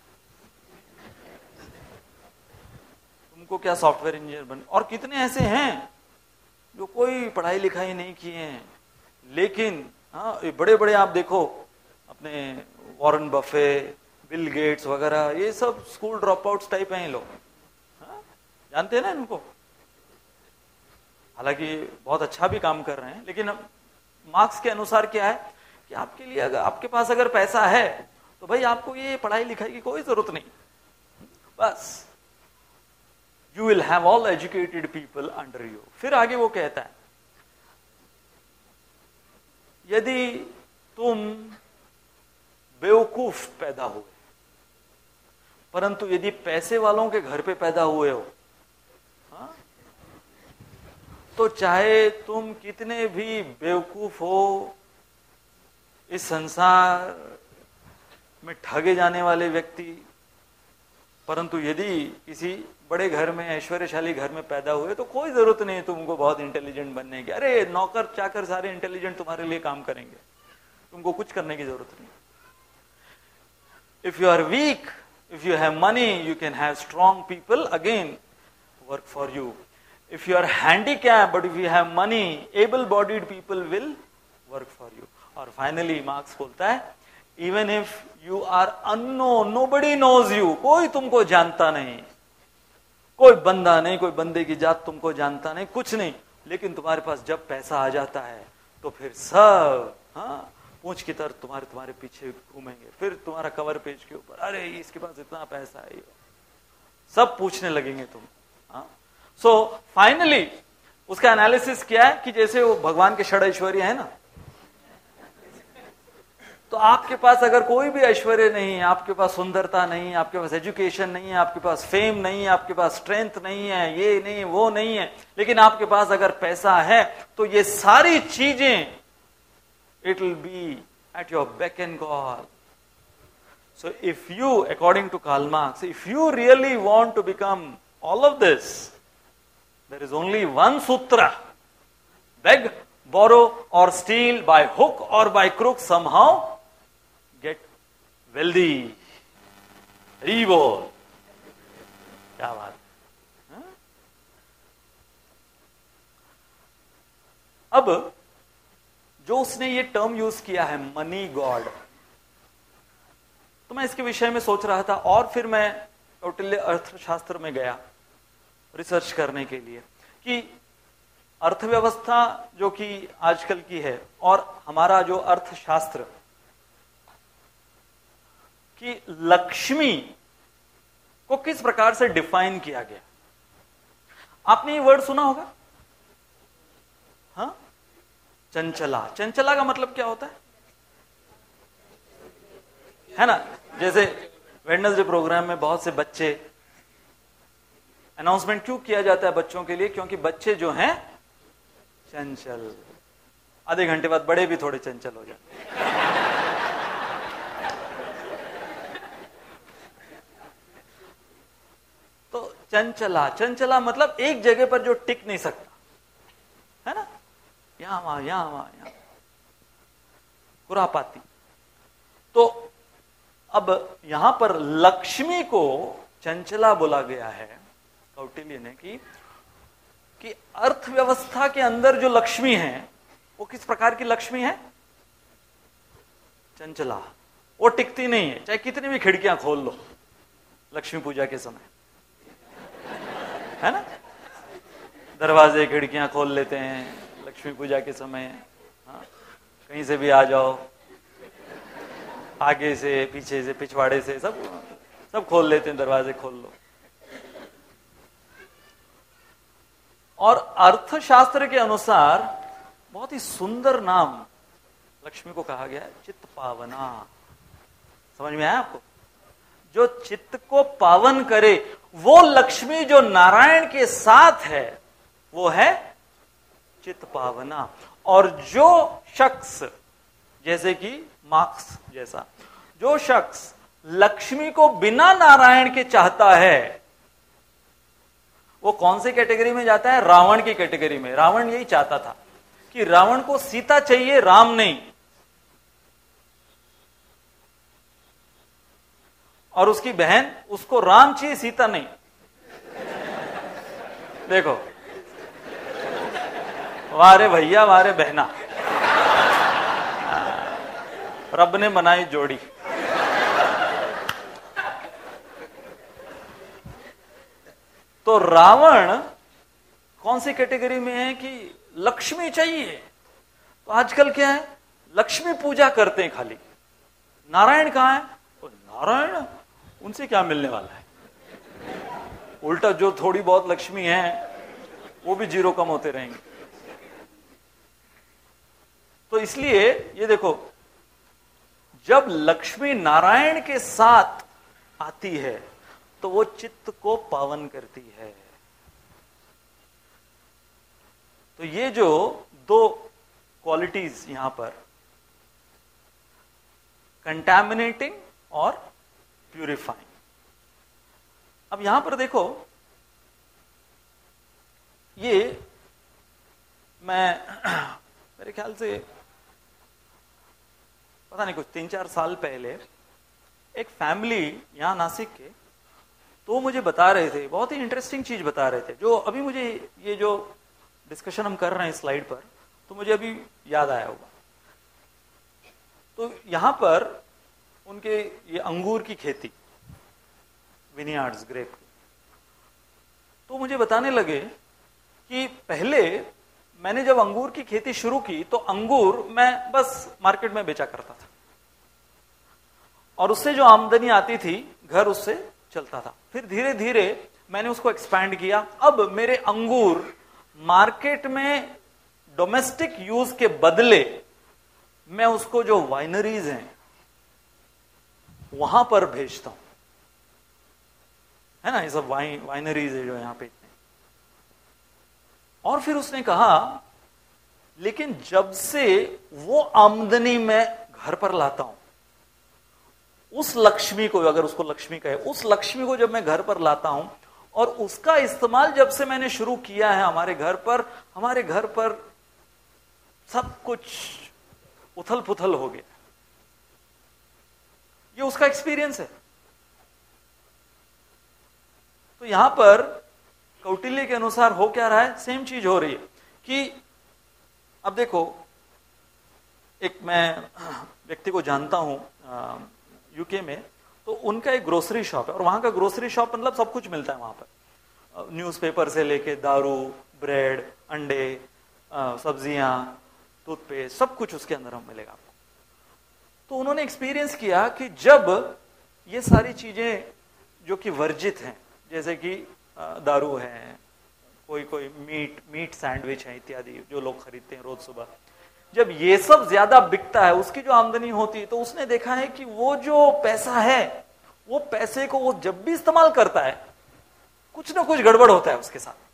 तुमको क्या सॉफ्टवेयर इंजीनियर बन? और कितने ऐसे हैं जो कोई पढ़ाई लिखाई नहीं किए हैं, लेकिन हाँ, ये बड़े बड़े आप देखो, अपने वॉरेन बफे, बिल गेट्स वगैरह, ये सब स्कूल ड्रॉप आउट्स टाइप हैं ये लोग, हाँ? जानते हैं ना इनको? हालांकि बहुत अच्छा भी काम कर रहे हैं, लेकिन मार्क्स के अनुसार क्या है कि आपके लिए, अगर आपके पास अगर पैसा है तो भाई आपको ये पढ़ाई लिखाई की कोई जरूरत नहीं, बस you will have all educated people under you. फिर आगे वो कहता है, यदि तुम बेवकूफ पैदा हुए, परंतु यदि पैसे वालों के घर पे पैदा हुए हो, हाँ, तो चाहे तुम कितने भी बेवकूफ हो, इस संसार में ठगे जाने वाले व्यक्ति, परंतु यदि किसी बड़े घर में, ऐश्वर्यशाली घर में पैदा हुए, तो कोई जरूरत नहीं तुमको बहुत इंटेलिजेंट बनने की। अरे नौकर चाकर सारे इंटेलिजेंट तुम्हारे लिए काम करेंगे, तुमको कुछ करने की जरूरत नहीं। If you are weak, if you have money, you can have strong people again work for you. If you are handicapped, but if you have money, able-bodied people will work for you. और finally Marx बोलता है even if you are unknown, nobody knows you, कोई तुमको जानता नहीं, कोई बंदा नहीं, कोई बंदे की जात तुमको जानता नहीं, कुछ नहीं, लेकिन तुम्हारे पास जब पैसा आ जाता है तो फिर सब हाँ पूंछ की तरह तुम्हारे तुम्हारे पीछे घूमेंगे, फिर तुम्हारा कवर पेज के ऊपर अरे इसके पास इतना पैसा है, सब पूछने लगेंगे तुम। हाँ सो फाइनली उसका एनालिसिस क्या है कि जैसे वो भगवान के षड ऐश्वर्य है ना, तो आपके पास अगर कोई भी ऐश्वर्य नहीं है, आपके पास सुंदरता नहीं है, आपके पास एजुकेशन नहीं है, आपके पास फेम नहीं है, आपके पास स्ट्रेंथ नहीं है, ये नहीं वो नहीं है, लेकिन आपके पास अगर पैसा है तो ये सारी चीजें it will be at your beck and call. So if you, according to Karl Marx, if you really want to become all of this, there is only one sutra: beg, borrow or steal by hook or by crook, somehow get wealthy. हरी बोल, क्या बात है? अब जो उसने ये term use किया है मनी गॉड, तो मैं इसके विषय में सोच रहा था और फिर मैं कौटिल्य अर्थशास्त्र में गया रिसर्च करने के लिए कि अर्थव्यवस्था जो कि आजकल की है और हमारा जो अर्थशास्त्र कि लक्ष्मी को किस प्रकार से डिफाइन किया गया। आपने ये वर्ड सुना होगा, हाँ, चंचला। चंचला का मतलब क्या होता है है ना? जैसे वेडनेसडे प्रोग्राम में बहुत से बच्चे, अनाउंसमेंट क्यों किया जाता है बच्चों के लिए? क्योंकि बच्चे जो हैं चंचल, आधे घंटे बाद बड़े भी थोड़े चंचल हो जाते। तो चंचला, चंचला मतलब एक जगह पर जो टिक नहीं सकता, है ना? यहां वहां यहां वहां यहां, खुरापाती। तो अब यहां पर लक्ष्मी को चंचला बोला गया है कौटिल्य ने कि कि अर्थव्यवस्था के अंदर जो लक्ष्मी है वो किस प्रकार की लक्ष्मी है? चंचला। वो टिकती नहीं है, चाहे कितनी भी खिड़कियां खोल लो लक्ष्मी पूजा के समय, है ना? दरवाजे खिड़कियां खोल लेते हैं लक्ष्मी पूजा के समय। हाँ, कहीं से भी आ जाओ, आगे से, पीछे से, पिछवाड़े से, सब सब खोल लेते हैं, दरवाजे खोल लो। और अर्थशास्त्र के अनुसार बहुत ही सुंदर नाम लक्ष्मी को कहा गया है, चित्त पावना। समझ में आया आपको? जो चित्त को पावन करे वो लक्ष्मी जो नारायण के साथ है वो है चित्त पावना। और जो शख्स, जैसे कि मार्क्स जैसा, जो शख्स लक्ष्मी को बिना नारायण के चाहता है वो कौन सी कैटेगरी में जाता है? रावण की कैटेगरी में। रावण यही चाहता था कि रावण को सीता चाहिए, राम नहीं। और उसकी बहन, उसको राम चाहिए, सीता नहीं। देखो, वारे भैया वारे बहना, रब ने बनाई जोड़ी। तो रावण कौन सी कैटेगरी में है कि लक्ष्मी चाहिए? तो आजकल क्या है, लक्ष्मी पूजा करते हैं खाली, नारायण कहां है? तो नारायण उनसे क्या मिलने वाला है? उल्टा जो थोड़ी बहुत लक्ष्मी है वो भी जीरो कम होते रहेंगे। तो इसलिए ये देखो, जब लक्ष्मी नारायण के साथ आती है तो वो चित्त को पावन करती है। तो ये जो दो क्वालिटीज यहां पर, कंटैमिनेटिंग और प्यूरिफाइंग। अब यहां पर देखो, ये मैं मेरे ख्याल से पता नहीं कुछ तीन चार साल पहले एक फैमिली यहां नासिक के, तो मुझे बता रहे थे, बहुत ही इंटरेस्टिंग चीज बता रहे थे, जो अभी मुझे ये जो डिस्कशन हम कर रहे हैं स्लाइड पर, तो मुझे अभी याद आया होगा। तो यहां पर उनके ये अंगूर की खेती, विनियार्ड्स, ग्रेप की, तो मुझे बताने लगे कि पहले मैंने जब अंगूर की खेती शुरू की तो अंगूर मैं बस मार्केट में बेचा करता था और उससे जो आमदनी आती थी घर उससे चलता था। फिर धीरे धीरे मैंने उसको एक्सपैंड किया। अब मेरे अंगूर मार्केट में डोमेस्टिक यूज के बदले मैं उसको जो वाइनरीज हैं वहां पर भेजता हूं, है ना, ये सब वाइन वाइनरीज है जो यहां पे। और फिर उसने कहा लेकिन जब से वो आमदनी मैं घर पर लाता हूं, उस लक्ष्मी को, अगर उसको लक्ष्मी कहे, उस लक्ष्मी को जब मैं घर पर लाता हूं और उसका इस्तेमाल जब से मैंने शुरू किया है हमारे घर पर, हमारे घर पर सब कुछ उथल पुथल हो गया। ये उसका एक्सपीरियंस है। तो यहां पर कौटिल्य के अनुसार हो क्या रहा है, सेम चीज हो रही है कि अब देखो, एक मैं व्यक्ति को जानता हूं यूके में, तो उनका एक ग्रोसरी शॉप है और वहां का ग्रोसरी शॉप मतलब सब कुछ मिलता है वहां पर, न्यूज़पेपर से लेके दारू, ब्रेड, अंडे, सब्जियां, टूथपेस्ट, सब कुछ उसके अंदर हम मिलेगा आपको। तो उन्होंने एक्सपीरियंस किया कि जब ये सारी चीजें जो कि वर्जित हैं, जैसे कि दारू है, कोई कोई मीट मीट सैंडविच है इत्यादि जो लोग खरीदते हैं रोज सुबह, जब ये सब ज्यादा बिकता है, उसकी जो आमदनी होती है, तो उसने देखा है कि वो जो पैसा है, वो पैसे को वो जब भी इस्तेमाल करता है कुछ ना कुछ गड़बड़ होता है उसके साथ।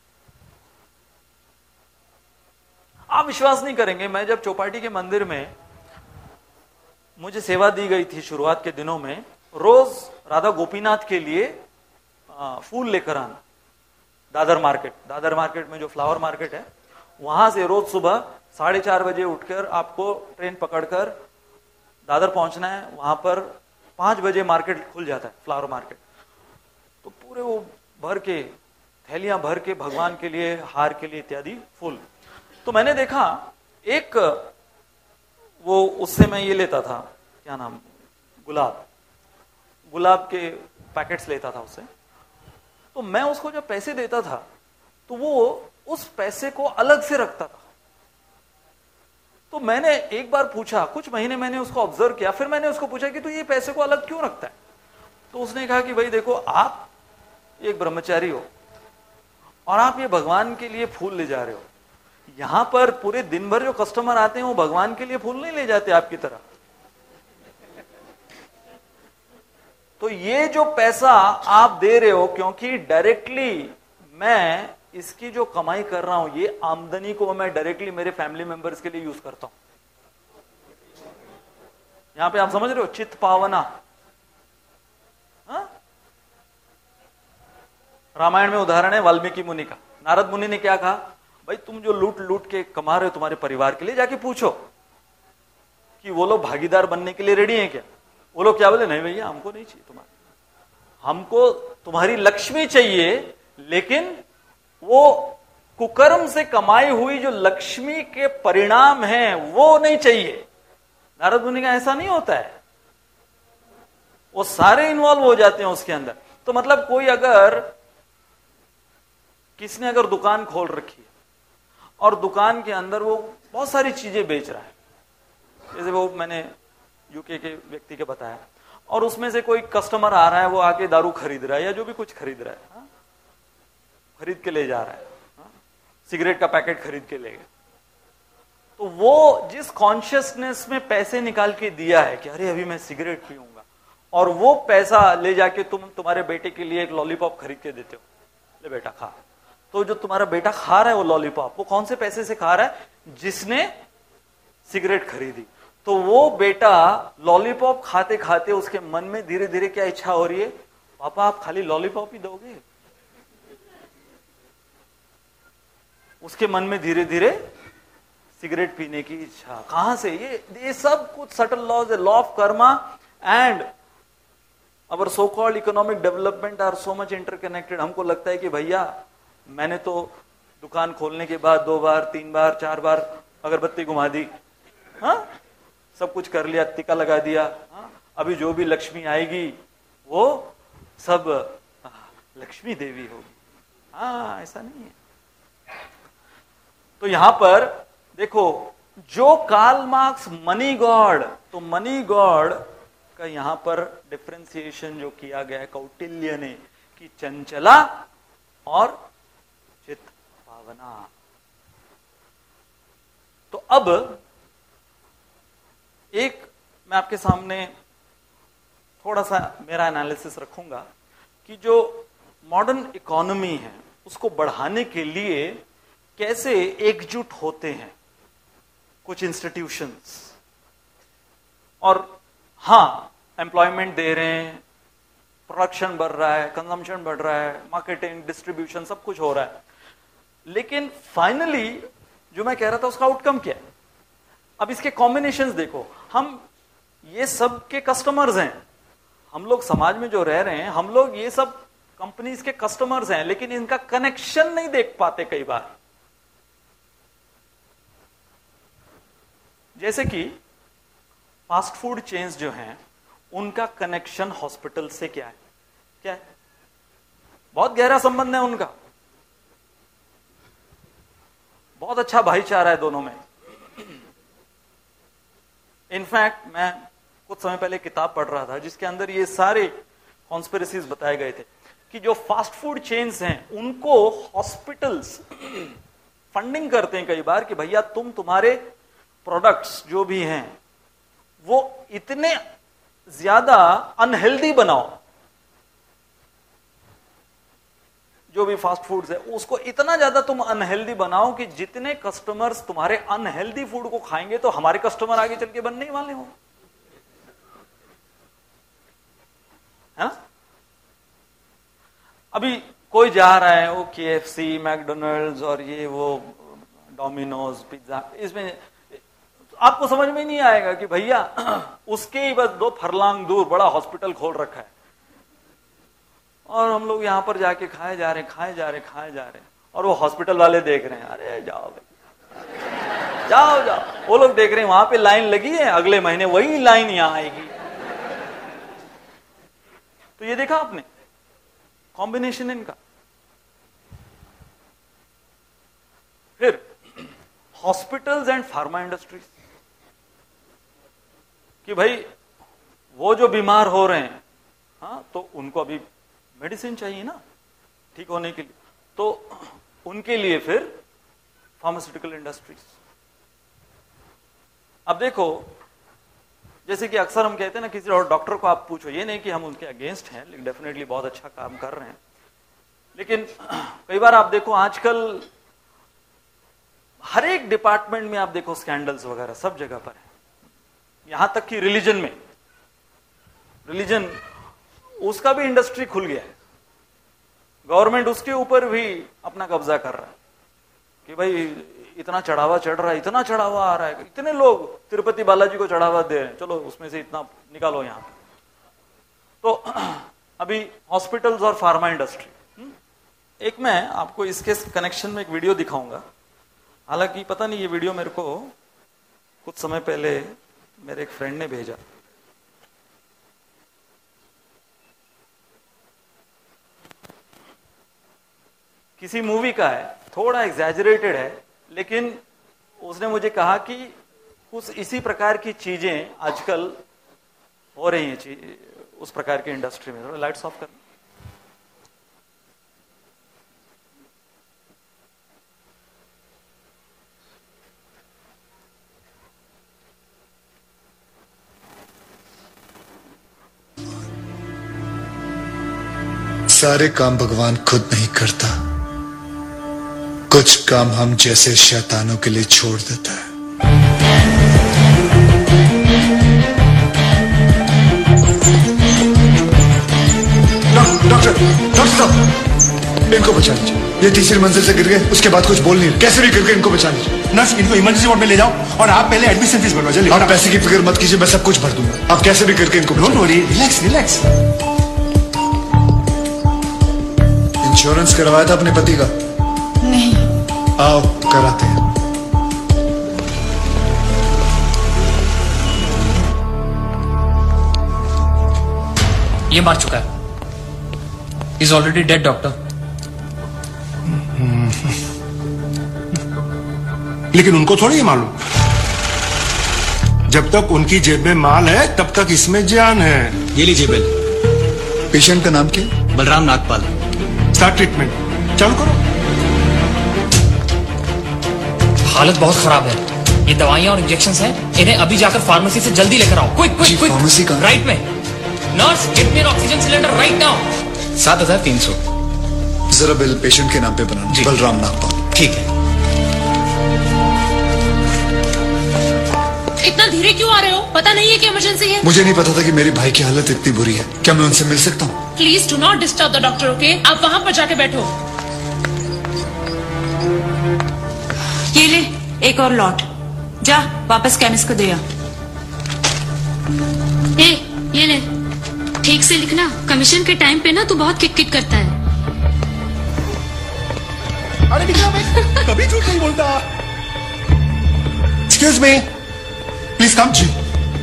आप विश्वास नहीं करेंगे, मैं जब चौपाटी के मंदिर में मुझे सेवा दी गई थी शुरुआत के दिनों में, रोज राधा गोपीनाथ के लिए फूल लेकर आना दादर मार्केट, दादर मार्केट में जो फ्लावर मार्केट है, वहां से रोज सुबह साढ़े चार बजे उठकर आपको ट्रेन पकड़कर दादर पहुंचना है। वहां पर पांच बजे मार्केट खुल जाता है, फ्लावर मार्केट। तो पूरे वो भर के थैलियां भर के भगवान के लिए, हार के लिए इत्यादि फूल। तो मैंने देखा एक, वो उससे मैं ये लेता था, क्या नाम, गुलाब गुलाब के पैकेट्स लेता था उससे। तो मैं उसको जब पैसे देता था तो वो उस पैसे को अलग से रखता था। तो मैंने एक बार पूछा, कुछ महीने मैंने उसको ऑब्जर्व किया, फिर मैंने उसको पूछा कि तू ये पैसे को अलग क्यों रखता है? तो उसने कहा कि भाई देखो, आप एक ब्रह्मचारी हो और आप ये भगवान के लिए फूल ले जा रहे हो, यहां पर पूरे दिन भर जो कस्टमर आते हैं वो भगवान के लिए फूल नहीं ले जाते आपकी तरह। तो ये जो पैसा आप दे रहे हो, क्योंकि डायरेक्टली मैं इसकी जो कमाई कर रहा हूं, ये आमदनी को मैं डायरेक्टली मेरे फैमिली मेंबर्स के लिए यूज करता हूं। यहां पे आप समझ रहे हो, चित्त पावना। हा? रामायण में उदाहरण है वाल्मीकि मुनि का। नारद मुनि ने क्या कहा, भाई तुम जो लूट लूट के कमा रहे हो तुम्हारे परिवार के लिए, जाके पूछो कि वो लोग भागीदार बनने के लिए रेडी हैं क्या? वो लोग क्या बोले, नहीं भैया हमको नहीं चाहिए तुम्हारा, हमको तुम्हारी लक्ष्मी चाहिए, लेकिन वो कुकर्म से कमाई हुई जो लक्ष्मी के परिणाम हैं वो नहीं चाहिए। नारद मुनि का ऐसा नहीं होता है, वो सारे इन्वॉल्व हो जाते हैं उसके अंदर। तो मतलब कोई अगर, किसने अगर दुकान खोल रखी है और दुकान के अंदर वो बहुत सारी चीजें बेच रहा है, जैसे वो मैंने यूके के व्यक्ति के बताया, और उसमें से कोई कस्टमर आ रहा है, वो आके दारू खरीद रहा है या जो भी कुछ खरीद रहा है, हा? खरीद के ले जा रहा है, हा? सिगरेट का पैकेट खरीद के ले गया, तो वो जिस कॉन्शियसनेस में पैसे निकाल के दिया है कि अरे अभी मैं सिगरेट पीऊंगा, और वो पैसा ले जाके तुम तुम्हारे बेटे के लिए एक लॉलीपॉप खरीद के देते हो, ले बेटा खा। तो जो तुम्हारा बेटा खा रहा है वो लॉलीपॉप, वो कौन से पैसे से खा रहा है? जिसने सिगरेट खरीदी। तो वो बेटा लॉलीपॉप खाते खाते उसके मन में धीरे धीरे क्या इच्छा हो रही है, पापा आप खाली लॉलीपॉप ही दोगे? उसके मन में धीरे धीरे सिगरेट पीने की इच्छा। कहां से? ये ये सब कुछ सटल लॉज है, law of karma and our so called economic development are so much interconnected. हमको लगता है कि भैया मैंने तो दुकान खोलने के बाद दो बार, तीन बार, चार बार अगरबत्ती घुमा दी, हाँ, सब कुछ कर लिया, टीका लगा दिया, हाँ? अभी जो भी लक्ष्मी आएगी वो सब लक्ष्मी देवी होगी। हाँ, ऐसा नहीं है। तो यहां पर देखो, जो कार्ल मार्क्स मनी गॉड, तो मनी गॉड का यहां पर डिफरेंशिएशन जो किया गया है कौटिल्य ने कि चंचला और चित भावना। तो अब एक मैं आपके सामने थोड़ा सा मेरा एनालिसिस रखूंगा कि जो मॉडर्न इकोनॉमी है उसको बढ़ाने के लिए कैसे एकजुट होते हैं कुछ इंस्टीट्यूशंस, और हाँ एम्प्लॉयमेंट दे रहे हैं, प्रोडक्शन बढ़ रहा है, कंजम्पशन बढ़ रहा है, मार्केटिंग, डिस्ट्रीब्यूशन सब कुछ हो रहा है, लेकिन फाइनली जो मैं कह रहा था उसका आउटकम क्या है? अब इसके कॉम्बिनेशंस देखो, हम ये सब के कस्टमर्स हैं, हम लोग समाज में जो रह रहे हैं हम लोग ये सब कंपनीज के कस्टमर्स हैं, लेकिन इनका कनेक्शन नहीं देख पाते कई बार। जैसे कि फास्ट फूड चेन्स जो हैं उनका कनेक्शन हॉस्पिटल से क्या है? क्या है? बहुत गहरा संबंध है उनका, बहुत अच्छा भाईचारा है दोनों में। इनफैक्ट मैं कुछ समय पहले किताब पढ़ रहा था जिसके अंदर ये सारे कॉन्स्पिरेसीज बताए गए थे कि जो फास्ट फूड चेन्स हैं उनको हॉस्पिटल्स फंडिंग करते हैं कई बार कि भैया तुम तुम्हारे प्रोडक्ट्स जो भी हैं वो इतने ज्यादा अनहेल्दी बनाओ, जो भी फास्ट फूड्स है उसको इतना ज्यादा तुम अनहेल्दी बनाओ कि जितने कस्टमर्स तुम्हारे अनहेल्दी फूड को खाएंगे तो हमारे कस्टमर आगे चल के बनने वाले हो, है ना? अभी कोई जा रहा है वो के एफ सी, मैकडोनल्ड्स और ये वो डोमिनोज, पिज्जा, इसमें आपको समझ में नहीं आएगा कि भैया उसके ही बस दो फरलांग दूर बड़ा हॉस्पिटल खोल रखा है और हम लोग यहां पर जाके खाए जा रहे खाए जा रहे खाए जा रहे और वो हॉस्पिटल वाले देख रहे हैं, अरे जाओ भैया जाओ जाओ, वो लोग देख रहे हैं वहां पे लाइन लगी है, अगले महीने वही लाइन यहां आएगी। तो ये देखा आपने कॉम्बिनेशन इनका। फिर हॉस्पिटल्स एंड फार्मा इंडस्ट्रीज कि भाई वो जो बीमार हो रहे हैं, हाँ, तो उनको अभी मेडिसिन चाहिए ना ठीक होने के लिए, तो उनके लिए फिर फार्मास्यूटिकल इंडस्ट्रीज। अब देखो, जैसे कि अक्सर हम कहते हैं ना, किसी और डॉक्टर को आप पूछो, ये नहीं कि हम उनके अगेंस्ट हैं, लेकिन डेफिनेटली बहुत अच्छा काम कर रहे हैं, लेकिन कई बार आप देखो आजकल हर एक डिपार्टमेंट में आप देखो स्कैंडल्स वगैरह सब जगह पर है। यहां तक कि रिलीजन में, रिलीजन उसका भी इंडस्ट्री खुल गया है, गवर्नमेंट उसके ऊपर भी अपना कब्जा कर रहा है कि भाई इतना चढ़ावा चढ़ रहा है, इतना चढ़ावा आ रहा है, इतने लोग तिरुपति बालाजी को चढ़ावा दे रहे हैं, चलो उसमें से इतना निकालो यहां पे। तो अभी हॉस्पिटल्स और फार्मा इंडस्ट्री, एक मैं आपको इसके कनेक्शन में एक वीडियो दिखाऊंगा, हालांकि पता नहीं ये वीडियो मेरे को कुछ समय पहले मेरे एक फ्रेंड ने भेजा। किसी मूवी का है, थोड़ा एग्जैजरेटेड है, लेकिन उसने मुझे कहा कि कुछ इसी प्रकार की चीजें आजकल हो रही हैं उस प्रकार की इंडस्ट्री में। थोड़ा लाइट्स ऑफ कर। सारे काम भगवान खुद नहीं करता, कुछ काम हम जैसे शैतानों के लिए छोड़ देता है। डॉक्टर, डॉक्टर साहब, इनको बचा लीजिए। ये तीसरी मंजिल से गिर गए, उसके बाद कुछ बोल नहीं, कैसे भी करके इनको बचा लीजिए। नर्स, इनको इमरजेंसी वार्ड में ले जाओ और आप पहले एडमिशन फीस भरवा। चलिए। आप पैसे की फिक्र मत कीजिए, मैं सब कुछ भर दूंगा। आप कैसे भी करके इनको बचा लीजिए। Relax relax. इंश्योरेंस करवाया था अपने पति का? नहीं। आओ कराते हैं। ये मार चुका है। Is already dead doctor. लेकिन उनको थोड़ी ये मालूम, जब तक उनकी जेब में माल है तब तक इसमें जान है। ये लीजिए बिल। पेशेंट का नाम क्या? बलराम नागपाल। स्टार्ट ट्रीटमेंट चालू करो। हालत बहुत खराब है। ये दवाइयां और इंजेक्शंस हैं, इन्हें अभी जाकर फार्मेसी से जल्दी लेकर आओ। Quick quick quick. फार्मेसी कहाँ? राइट में। Nurse get me an oxygen cylinder right now. सात हजार तीन सौ। जरा बिल पेशेंट के नाम पे बनाना। बलराम नागपाल। ठीक है। इतना धीरे क्यों आ रहे हो? पता नहीं है कि इमरजेंसी है। मुझे नहीं पता था कि मेरी भाई की हालत इतनी बुरी है। क्या मैं उनसे मिल सकता हूँ? Please do not disturb the doctor, okay? आप वहाँ पर जाके बैठो। ये ले एक और लॉट, जा वापस केमिस्ट को दे आ। ए, ये ले, ठीक से लिखना। कमीशन के टाइम पे ना तू बहुत किट किट करता है। अरे निकला भाई, कभी झूठ नहीं बोलता। Excuse me, please come. जी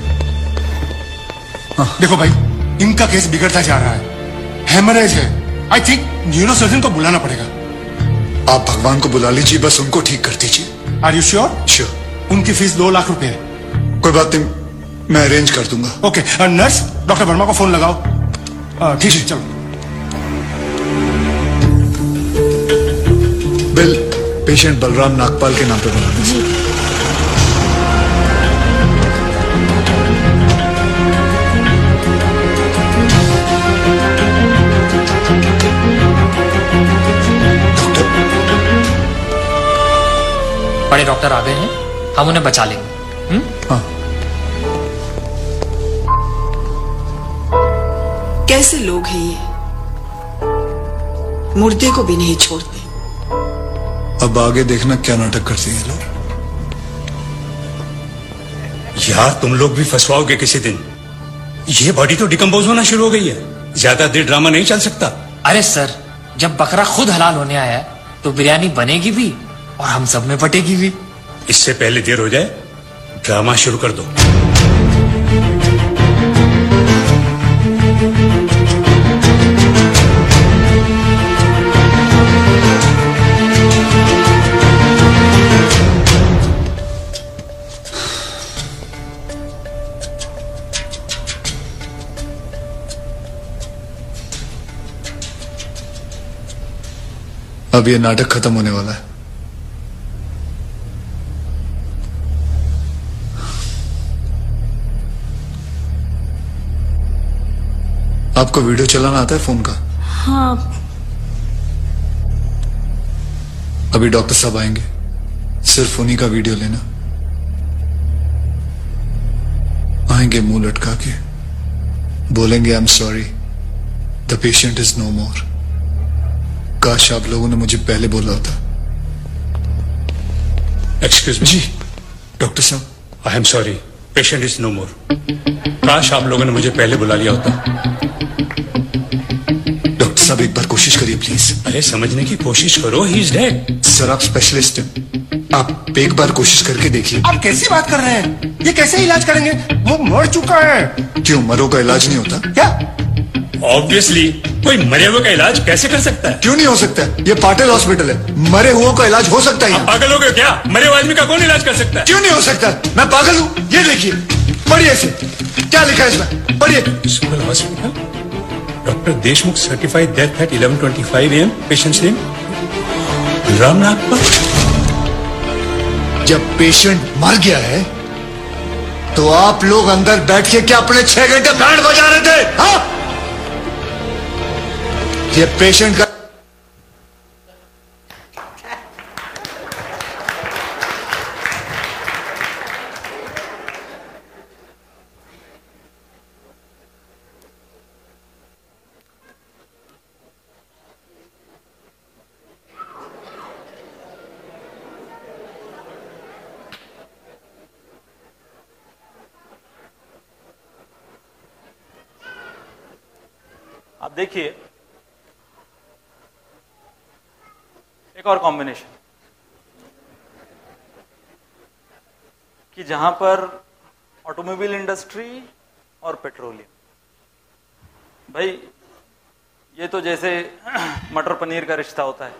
हाँ। देखो भाई, इनका केस बिगड़ता जा रहा है, हेमरेज है। आई थिंक न्यूरो सर्जन को बुलाना पड़ेगा। आप भगवान को बुला लीजिए, बस उनको ठीक कर दीजिए। Are you sure? श्योर। उनकी फीस दो लाख रुपए है। कोई बात नहीं, मैं अरेंज कर दूंगा। ओके नर्स, डॉक्टर वर्मा को फोन लगाओ। ठीक है चलो। बिल पेशेंट बलराम नागपाल के नाम पे बनाना। जी। बड़े डॉक्टर आ गए हैं, हम उन्हें बचा लेंगे। हुँ? हाँ। कैसे लोग हैं ये, मुर्दे को भी नहीं छोड़ते। अब आगे देखना क्या नाटक करते हैं लोग। यार तुम लोग भी फंसवाओगे किसी दिन। ये बॉडी तो डिकम्पोज होना शुरू हो गई है, ज्यादा देर ड्रामा नहीं चल सकता। अरे सर, जब बकरा खुद हलाल होने आया है तो बिरयानी बनेगी भी और हम सब में बटेगी भी। इससे पहले देर हो जाए, ड्रामा शुरू कर दो। अब ये नाटक खत्म होने वाला है। आपको वीडियो चलाना आता है फोन का? हाँ। अभी डॉक्टर साहब आएंगे, सिर्फ उन्हीं का वीडियो लेना। आएंगे मुंह लटका के, बोलेंगे I am sorry, the patient is no more. काश आप लोगों ने मुझे पहले बोला होता। Excuse me. जी डॉक्टर साहब। I am sorry, patient is no more. काश आप लोगों ने मुझे पहले बुला लिया होता। डॉक्टर साहब एक बार कोशिश करिए प्लीज। अरे समझने की कोशिश करो, ही इज डेड। सर आप स्पेशलिस्ट हैं, आप एक बार कोशिश करके देखिए। आप कैसी बात कर रहे हैं? ये कैसे इलाज करेंगे? वो मर चुका है। क्यों, मरो का इलाज नहीं होता क्या? ऑब्वियसली, कोई मरे हुए का इलाज कैसे कर सकता है? क्यों नहीं हो सकता है? ये पाटिल हॉस्पिटल है, मरे हुओं का इलाज हो सकता है। आप पागल हो गए क्या? मरे हुए आदमी का कौन इलाज कर सकता है? क्यों नहीं हो सकता? मैं पागल हूँ? ये देखिए, पढ़िए इसे, क्या लिखा है इसमें, पढ़िए। Civil hospital, doctor Deshmukh certified death at eleven twenty five A M, patient's name Balram Nagpal. जब पेशेंट मर गया है तो आप लोग अंदर बैठ के क्या अपने छह घंटे बैंड बजा रहे थे? हाँ? ये पेशेंट का आप देखिए एक और कॉम्बिनेशन कि जहां पर ऑटोमोबाइल इंडस्ट्री और पेट्रोलियम, भाई ये तो जैसे मटर पनीर का रिश्ता होता है,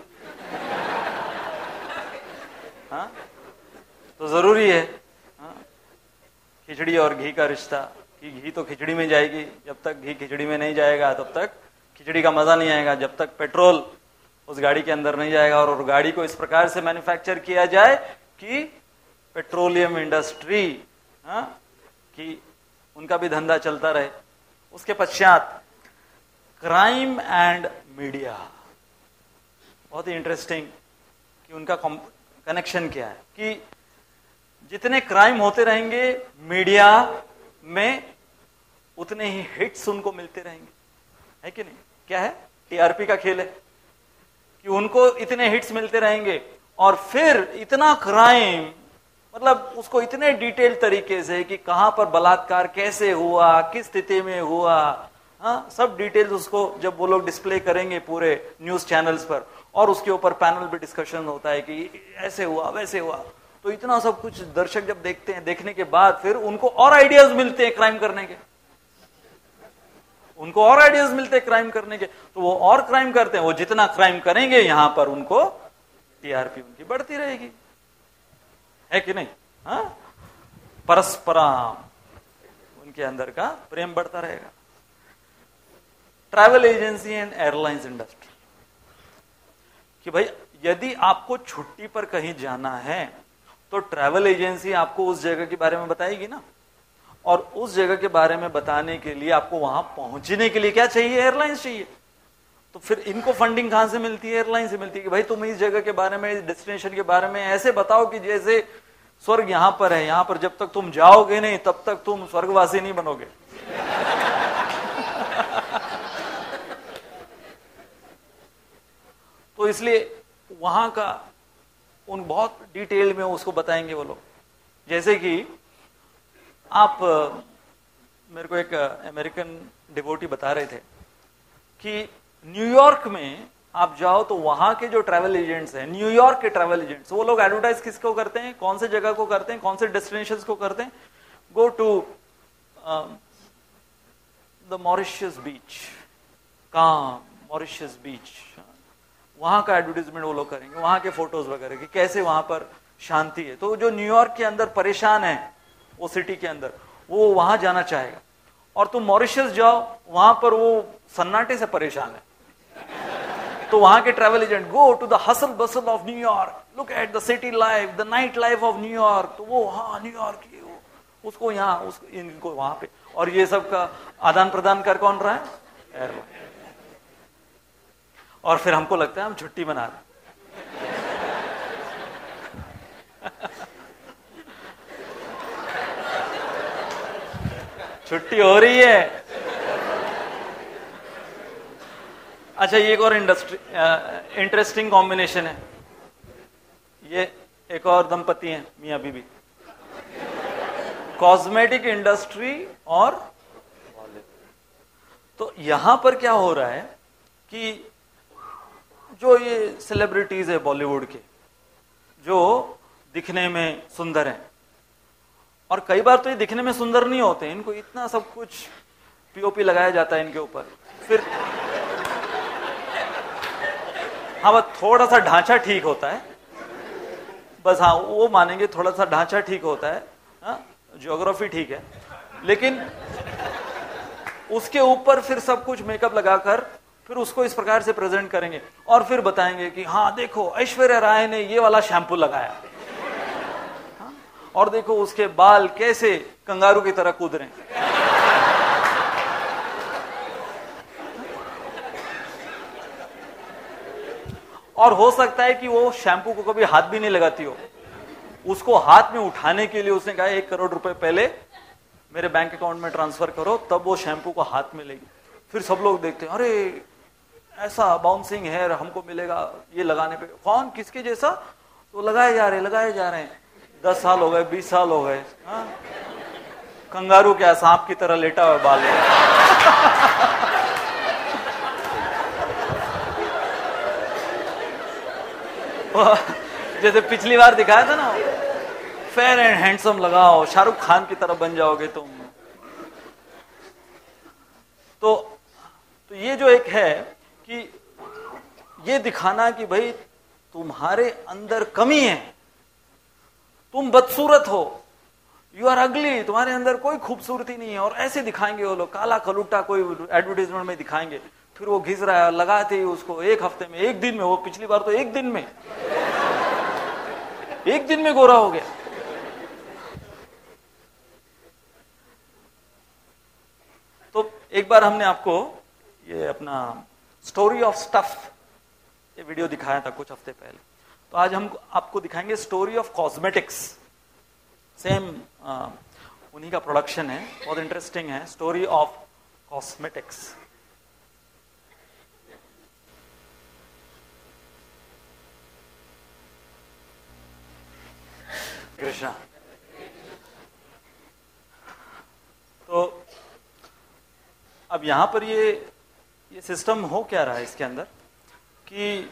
हाँ? तो जरूरी है, हाँ? खिचड़ी और घी का रिश्ता, कि घी तो खिचड़ी में जाएगी, जब तक घी खिचड़ी में नहीं जाएगा तब तक खिचड़ी का मजा नहीं आएगा, जब तक पेट्रोल उस गाड़ी के अंदर नहीं जाएगा। और गाड़ी को इस प्रकार से मैन्युफैक्चर किया जाए कि पेट्रोलियम इंडस्ट्री, हाँ, कि उनका भी धंधा चलता रहे। उसके पश्चात क्राइम एंड मीडिया, बहुत ही इंटरेस्टिंग कि उनका कनेक्शन क्या है, कि जितने क्राइम होते रहेंगे मीडिया में उतने ही हिट्स उनको मिलते रहेंगे, है कि नहीं? क्या है? टीआरपी का खेल है कि उनको इतने हिट्स मिलते रहेंगे और फिर इतना क्राइम, मतलब उसको इतने डिटेल तरीके से कि कहां पर बलात्कार कैसे हुआ, किस स्थिति में हुआ, हाँ, सब डिटेल्स उसको जब वो लोग डिस्प्ले करेंगे पूरे न्यूज चैनल्स पर, और उसके ऊपर पैनल पे डिस्कशन होता है कि ऐसे हुआ वैसे हुआ, तो इतना सब कुछ दर्शक जब देखते हैं, देखने के बाद फिर उनको और आइडियाज मिलते हैं क्राइम करने के, उनको और आइडियाज मिलते हैं क्राइम करने के, तो वो और क्राइम करते हैं। वो जितना क्राइम करेंगे यहां पर उनको टीआरपी उनकी बढ़ती रहेगी, है कि नहीं? हाँ, परस्पराम उनके अंदर का प्रेम बढ़ता रहेगा। Travel agency and airlines industry, कि भाई यदि आपको छुट्टी पर कहीं जाना है तो ट्रैवल एजेंसी आपको उस जगह के बारे में बताएगी ना, और उस जगह के बारे में बताने के लिए आपको वहां पहुंचने के लिए क्या चाहिए? एयरलाइंस चाहिए। तो फिर इनको फंडिंग कहां से मिलती है? एयरलाइन से मिलती है कि भाई तुम इस जगह के बारे में, इस डेस्टिनेशन के बारे में ऐसे बताओ कि जैसे स्वर्ग यहां पर है, यहां पर जब तक तुम जाओगे नहीं तब तक तुम स्वर्गवासी नहीं बनोगे। तो इसलिए वहां का उन बहुत डिटेल में उसको बताएंगे वो लोग। जैसे कि आप, मेरे को एक अमेरिकन डिवोटी बता रहे थे कि न्यूयॉर्क में आप जाओ तो वहां के जो ट्रैवल एजेंट्स हैं, न्यूयॉर्क के ट्रैवल एजेंट्स, वो लोग एडवर्टाइज किसको करते हैं, कौन से जगह को करते हैं, कौन से डेस्टिनेशंस को करते हैं? Go to the Mauritius beach, calm Mauritius बीच, वहां का एडवर्टाइजमेंट वो लोग करेंगे, वहां के फोटोज वगैरह कि कैसे वहां पर शांति है। तो जो न्यूयॉर्क के अंदर परेशान है, वो सिटी के अंदर, वो वहां जाना चाहेगा। और तुम मॉरिशस जाओ, वहां पर वो सन्नाटे से परेशान है, तो वहां के travel agent, go to the hustle bustle of New York, look at the city life, the night life of New York, तो वो हाँ न्यूयॉर्क, उसको यहाँ, उसको इनको वहां पे, और ये सब का आदान प्रदान कर कौन रहा है? एयरलाइन। और फिर हमको लगता है हम छुट्टी मना रहे। छुट्टी हो रही है। अच्छा, ये एक और इंडस्ट्री इंटरेस्टिंग कॉम्बिनेशन है। ये एक और दंपति हैं, मियां बीबी, कॉस्मेटिक इंडस्ट्री और बॉलीवुड। तो यहां पर क्या हो रहा है कि जो ये सेलिब्रिटीज है बॉलीवुड के, जो दिखने में सुंदर हैं, और कई बार तो ये दिखने में सुंदर नहीं होते, इनको इतना सब कुछ पीओपी लगाया जाता है इनके ऊपर, फिर हाँ बस थोड़ा सा ढांचा ठीक होता है, बस हाँ वो मानेंगे थोड़ा सा ढांचा ठीक होता है, हाँ ज्योग्राफी ठीक है, लेकिन उसके ऊपर फिर सब कुछ मेकअप लगाकर फिर उसको इस प्रकार से प्रेजेंट करेंगे और फिर बताएंगे कि हाँ देखो ऐश्वर्या राय ने ये वाला शैम्पू लगाया, हाँ? और देखो उसके बाल कैसे कंगारू की तरह कूद रहे हैं। और हो सकता है कि वो शैम्पू को कभी हाथ भी नहीं लगाती हो, उसको हाथ में उठाने के लिए उसने कहा एक करोड़ रुपए पहले मेरे बैंक अकाउंट में ट्रांसफर करो, तब वो शैम्पू को हाथ में लेगी। फिर सब लोग देखते हैं, अरे ऐसा बाउंसिंग हेयर हमको मिलेगा ये लगाने पे, कौन किसके जैसा, तो लगाए जा रहे लगाए जा रहे हैं, दस साल हो गए, बीस साल हो गए, हाँ कंगारू क्या सांप की तरह लेटा हुआ बाल। जैसे पिछली बार दिखाया था ना, फेयर एंड हैंडसम लगाओ, शाहरुख खान की तरह बन जाओगे तुम। तो तो ये जो एक है कि ये दिखाना कि भाई तुम्हारे अंदर कमी है, तुम बदसूरत हो, यू आर अगली, तुम्हारे अंदर कोई खूबसूरती नहीं है, और ऐसे दिखाएंगे वो लोग, काला कलूटा कोई एडवर्टाइजमेंट में दिखाएंगे, फिर वो घिस रहा है, लगाते ही उसको एक हफ्ते में, एक दिन में, वो पिछली बार तो एक दिन में एक दिन में गोरा हो गया। तो एक बार हमने आपको ये अपना स्टोरी ऑफ स्टफ ये वीडियो दिखाया था कुछ हफ्ते पहले, तो आज हम आपको दिखाएंगे स्टोरी ऑफ कॉस्मेटिक्स। सेम उन्हीं का प्रोडक्शन है, बहुत इंटरेस्टिंग है, स्टोरी ऑफ कॉस्मेटिक्स। कृष्णा। तो अब यहां पर ये ये सिस्टम हो क्या रहा है इसके अंदर कि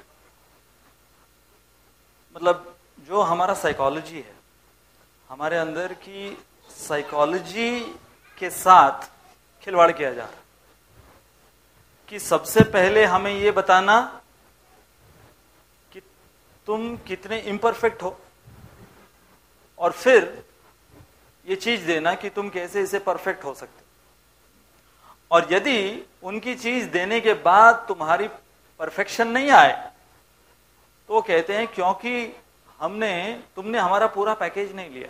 मतलब जो हमारा साइकोलॉजी है, हमारे अंदर की साइकोलॉजी के साथ खिलवाड़ किया जा रहा है कि सबसे पहले हमें ये बताना कि तुम कितने इम्परफेक्ट हो, और फिर ये चीज देना कि तुम कैसे इसे परफेक्ट हो सकते। और यदि उनकी चीज देने के बाद तुम्हारी परफेक्शन नहीं आए तो वो कहते हैं क्योंकि हमने तुमने हमारा पूरा पैकेज नहीं लिया।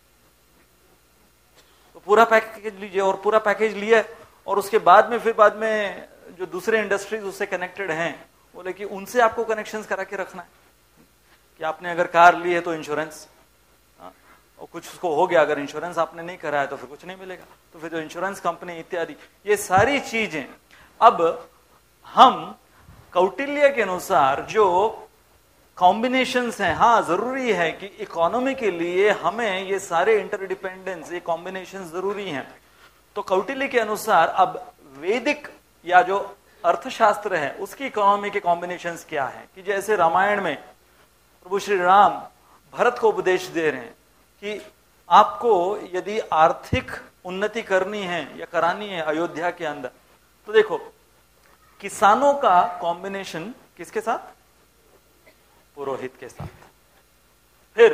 तो पूरा पैकेज लीजिए, और पूरा पैकेज लिया और उसके बाद में फिर बाद में जो दूसरे इंडस्ट्रीज उससे कनेक्टेड हैं बोले कि उनसे आपको कनेक्शंस करा के रखना है कि आपने अगर कार ली है तो इंश्योरेंस, और कुछ उसको हो गया, अगर इंश्योरेंस आपने नहीं कराया तो फिर कुछ नहीं मिलेगा, तो फिर जो इंश्योरेंस कंपनी इत्यादि, ये सारी चीजें अब हम कौटिल्य के अनुसार जो कॉम्बिनेशंस हैं, हाँ जरूरी है कि इकोनॉमी के लिए हमें ये सारे इंटरडिपेंडेंस, ये कॉम्बिनेशन जरूरी हैं। तो कौटिल्य के अनुसार अब वैदिक या जो अर्थशास्त्र है उसकी इकोनॉमी के कॉम्बिनेशंस क्या है कि जैसे रामायण में प्रभु श्री राम भरत को उपदेश दे रहे हैं कि आपको यदि आर्थिक उन्नति करनी है या करानी है अयोध्या के अंदर, तो देखो किसानों का कॉम्बिनेशन किसके साथ? पुरोहित के साथ। फिर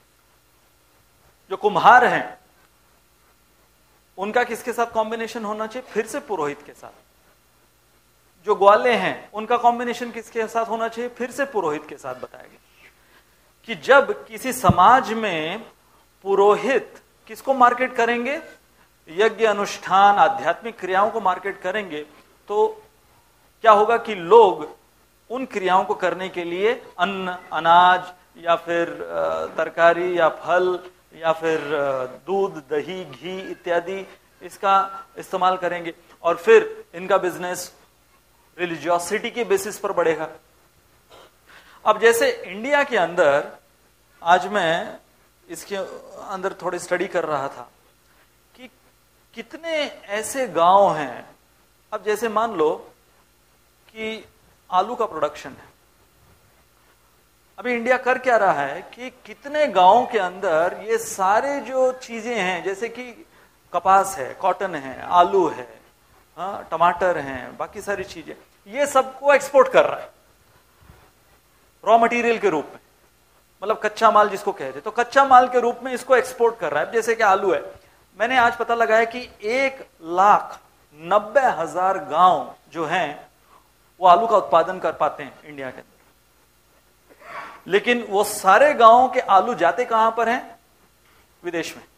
जो कुम्हार हैं उनका किसके साथ कॉम्बिनेशन होना चाहिए? फिर से पुरोहित के साथ। जो ग्वाले हैं उनका कॉम्बिनेशन किसके साथ होना चाहिए? फिर से पुरोहित के साथ। बताया गया कि जब किसी समाज में पुरोहित किसको मार्केट करेंगे? यज्ञ अनुष्ठान आध्यात्मिक क्रियाओं को मार्केट करेंगे, तो क्या होगा कि लोग उन क्रियाओं को करने के लिए अन्न, अनाज या फिर तरकारी या फल या फिर दूध, दही, घी इत्यादि इसका इस्तेमाल करेंगे, और फिर इनका बिजनेस रिलीजियोसिटी के बेसिस पर बढ़ेगा। अब जैसे इंडिया के अंदर, आज मैं इसके अंदर थोड़ी स्टडी कर रहा था कि कितने ऐसे गांव हैं। अब जैसे मान लो कि आलू का प्रोडक्शन है, अभी इंडिया कर क्या रहा है कि कितने गांवों के अंदर ये सारे जो चीजें हैं, जैसे कि कपास है, कॉटन है, आलू है, हाँ, टमाटर हैं, बाकी सारी चीजें, ये सबको एक्सपोर्ट कर रहा है रॉ मटेरियल के रूप में, मतलब कच्चा माल जिसको कहते, तो कच्चा माल के रूप में इसको एक्सपोर्ट कर रहा है। जैसे कि आलू है, मैंने आज पता लगाया कि एक लाख नब्बे हजार गांव जो हैं वो आलू का उत्पादन कर पाते हैं इंडिया के अंदर, लेकिन वो सारे गांवों के आलू जाते कहां पर हैं? विदेश में।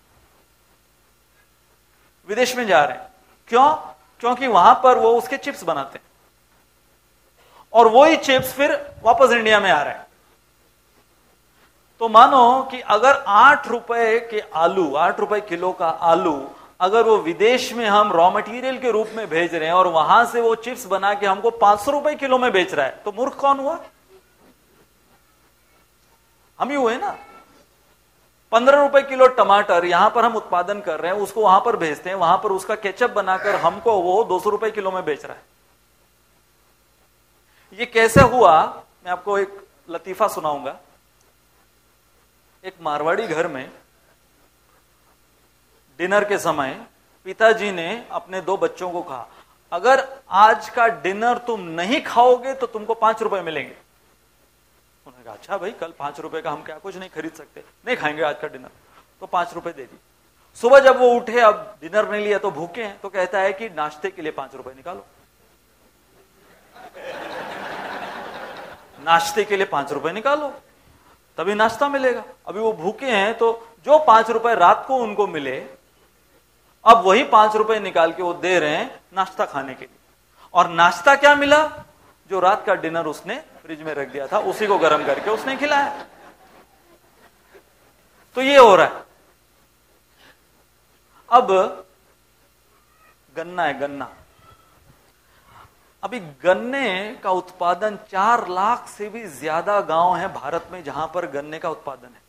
विदेश में जा रहे हैं। क्यों? क्योंकि वहां पर वो उसके चिप्स बनाते हैं, और वही चिप्स फिर वापस इंडिया में आ रहे हैं। तो मानो कि अगर आठ रुपए के आलू, आठ रुपए किलो का आलू, अगर वो विदेश में हम रॉ मटेरियल के रूप में भेज रहे हैं और वहां से वो चिप्स बना के हमको पांच सौ रुपए किलो में बेच रहा है, तो मूर्ख कौन हुआ? हम ही हुए ना। पंद्रह रुपए किलो टमाटर यहां पर हम उत्पादन कर रहे हैं, उसको वहां पर भेजते हैं, वहां पर उसका केचप बनाकर हमको वो दो सौ रुपए किलो में बेच रहा है। ये कैसे हुआ? मैं आपको एक लतीफा सुनाऊंगा। एक मारवाड़ी घर में डिनर के समय पिताजी ने अपने दो बच्चों को कहा, अगर आज का डिनर तुम नहीं खाओगे तो तुमको पांच रुपए मिलेंगे। उन्होंने कहा अच्छा भाई, कल पांच रुपए का हम क्या कुछ नहीं खरीद सकते, नहीं खाएंगे आज का डिनर, तो पांच रुपए दे दी। सुबह जब वो उठे, अब डिनर नहीं लिया तो भूखे हैं, तो कहता है कि नाश्ते के लिए पांच रुपए निकालो। नाश्ते के लिए पांच रुपए निकालो, तभी नाश्ता मिलेगा। अभी वो भूखे हैं, तो जो पांच रुपए रात को उनको मिले, अब वही पांच रुपए निकाल के वो दे रहे हैं नाश्ता खाने के लिए। और नाश्ता क्या मिला? जो रात का डिनर उसने फ्रिज में रख दिया था, उसी को गर्म करके उसने खिलाया। तो ये हो रहा है। अब गन्ना है, गन्ना। अभी गन्ने का उत्पादन चार लाख से भी ज्यादा गांव है भारत में जहां पर गन्ने का उत्पादन है।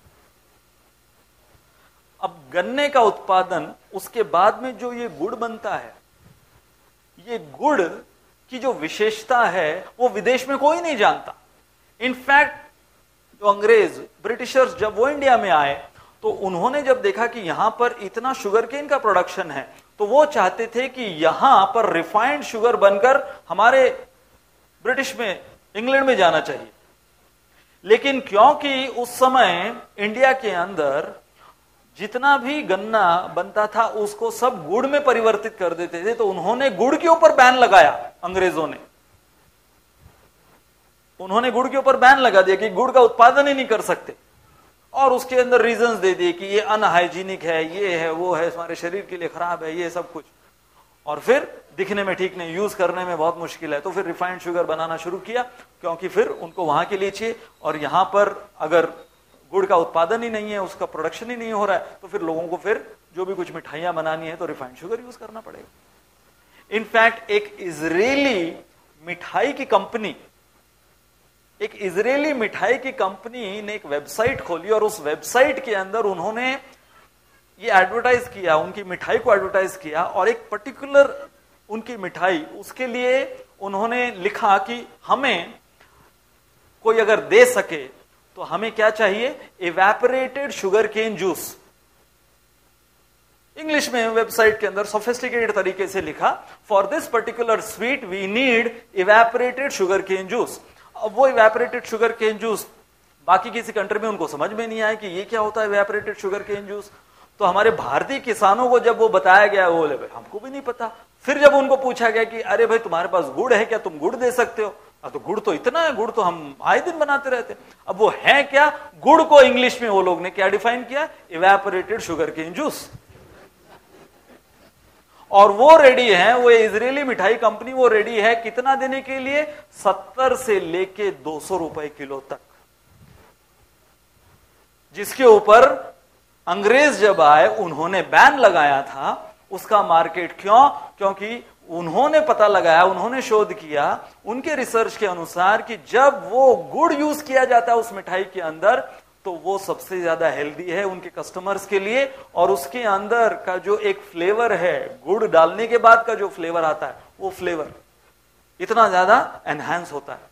अब गन्ने का उत्पादन, उसके बाद में जो ये गुड़ बनता है, ये गुड़ की जो विशेषता है वो विदेश में कोई नहीं जानता। इनफैक्ट जो अंग्रेज, ब्रिटिशर्स जब वो इंडिया में आए तो उन्होंने जब देखा कि यहां पर इतना शुगर केन का प्रोडक्शन है, तो वो चाहते थे कि यहां पर रिफाइंड शुगर बनकर हमारे ब्रिटिश में, इंग्लैंड में जाना चाहिए। लेकिन क्योंकि उस समय इंडिया के अंदर जितना भी गन्ना बनता था उसको सब गुड़ में परिवर्तित कर देते थे, तो उन्होंने गुड़ के ऊपर बैन लगाया। अंग्रेजों ने उन्होंने गुड़ के ऊपर बैन लगा दिया कि गुड़ का उत्पादन ही नहीं कर सकते, और उसके अंदर रीजंस दे दिए कि ये अनहाइजीनिक है, ये है, वो है, हमारे शरीर के लिए खराब है, ये सब कुछ। और फिर दिखने में ठीक नहीं, यूज करने में बहुत मुश्किल है, तो फिर रिफाइंड शुगर बनाना शुरू किया, क्योंकि फिर उनको वहां के लिए चाहिए। और यहां पर अगर गुड़ का उत्पादन ही नहीं है, उसका प्रोडक्शन ही नहीं हो रहा है, तो फिर लोगों को फिर जो भी कुछ मिठाइयां बनानी है तो रिफाइंड शुगर यूज करना पड़ेगा। इनफैक्ट एक इजरायली मिठाई की कंपनी एक इजरायली मिठाई की कंपनी ने एक वेबसाइट खोली, और उस वेबसाइट के अंदर उन्होंने ये एडवर्टाइज किया, उनकी मिठाई को एडवर्टाइज किया, और एक पर्टिकुलर उनकी मिठाई, उसके लिए उन्होंने लिखा कि हमें कोई अगर दे सके तो हमें क्या चाहिए? Evaporated sugar cane juice. English में वेबसाइट के अंदर सोफिस्टिकेटेड तरीके से लिखा, for this particular sweet we need evaporated sugar cane juice. अब वो इवेपोरेटेड शुगर केन जूस बाकी किसी कंट्री में उनको समझ में नहीं आया कि ये क्या होता है इवेपोरेटेड शुगर केन जूस। तो हमारे भारतीय किसानों को जब वो बताया गया, वो बोले भाई हमको भी नहीं पता। फिर जब उनको पूछा गया कि अरे भाई तुम्हारे पास गुड़ है क्या, तुम गुड़ दे सकते हो? तो गुड़ तो इतना है, गुड़ तो हम आए दिन बनाते रहते। अब वो है क्या? गुड़ को इंग्लिश में वो लोग ने क्या डिफाइन किया? Evaporated sugar cane juice. और वो रेडी है, वो इजरायली मिठाई कंपनी वो रेडी है कितना देने के लिए? सत्तर से लेके दो सौ रुपए किलो तक। जिसके ऊपर अंग्रेज जब आए उन्होंने बैन लगाया था, उसका मार्केट क्यों? क्योंकि उन्होंने पता लगाया, उन्होंने शोध किया उनके रिसर्च के अनुसार कि जब वो गुड़ यूज किया जाता है उस मिठाई के अंदर, तो वो सबसे ज्यादा हेल्दी है उनके कस्टमर्स के लिए। और उसके अंदर का जो एक फ्लेवर है, गुड़ डालने के बाद का जो फ्लेवर आता है, वो फ्लेवर इतना ज्यादा एनहांस होता है।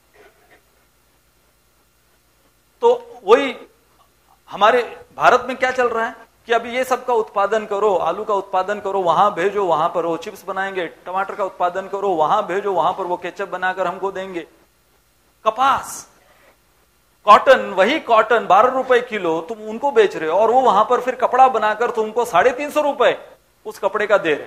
तो वही हमारे भारत में क्या चल रहा है कि अभी ये सब का उत्पादन करो, आलू का उत्पादन करो, वहां भेजो, वहां पर वो चिप्स बनाएंगे, टमाटर का उत्पादन करो, वहां भेजो, वहां पर वो केचप बनाकर हमको देंगे। कपास, कॉटन, वही कॉटन बारह रुपए किलो तुम उनको बेच रहे हो, और वो वहां पर फिर कपड़ा बनाकर तुमको साढ़े तीन सौ रुपए उस कपड़े का दे रहे,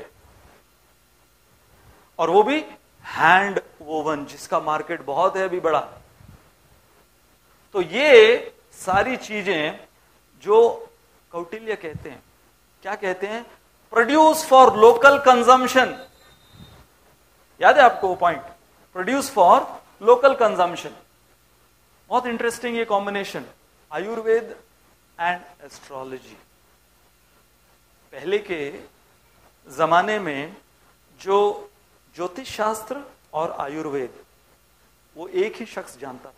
और वो भी हैंड वोवन, जिसका मार्केट बहुत है अभी बड़ा। तो ये सारी चीजें जो कौटिल्य कहते हैं, क्या कहते हैं? Produce for local consumption. याद है आपको वो point? Produce for local consumption. बहुत इंटरेस्टिंग ये कॉम्बिनेशन, आयुर्वेद एंड एस्ट्रोलॉजी। पहले के जमाने में जो ज्योतिष शास्त्र और आयुर्वेद वो एक ही शख्स जानता था,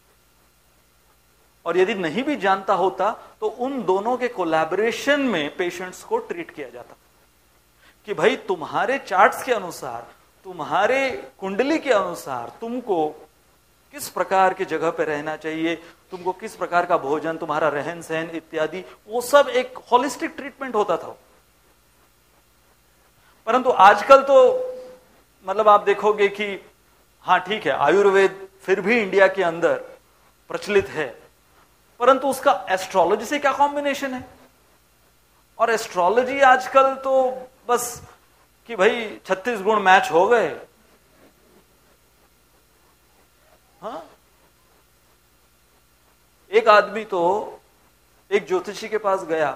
और यदि नहीं भी जानता होता तो उन दोनों के कोलैबोरेशन में पेशेंट्स को ट्रीट किया जाता कि भाई तुम्हारे चार्ट्स के अनुसार, तुम्हारे कुंडली के अनुसार तुमको किस प्रकार की जगह पे रहना चाहिए, तुमको किस प्रकार का भोजन, तुम्हारा रहन सहन इत्यादि, वो सब एक होलिस्टिक ट्रीटमेंट होता था। परंतु आजकल तो मतलब आप देखोगे कि हाँ ठीक है, आयुर्वेद फिर भी इंडिया के अंदर प्रचलित है, परंतु उसका एस्ट्रोलॉजी से क्या कॉम्बिनेशन है? और एस्ट्रोलॉजी आजकल तो बस कि भाई छत्तीस गुण मैच हो गए। हाँ, एक आदमी तो एक ज्योतिषी के पास गया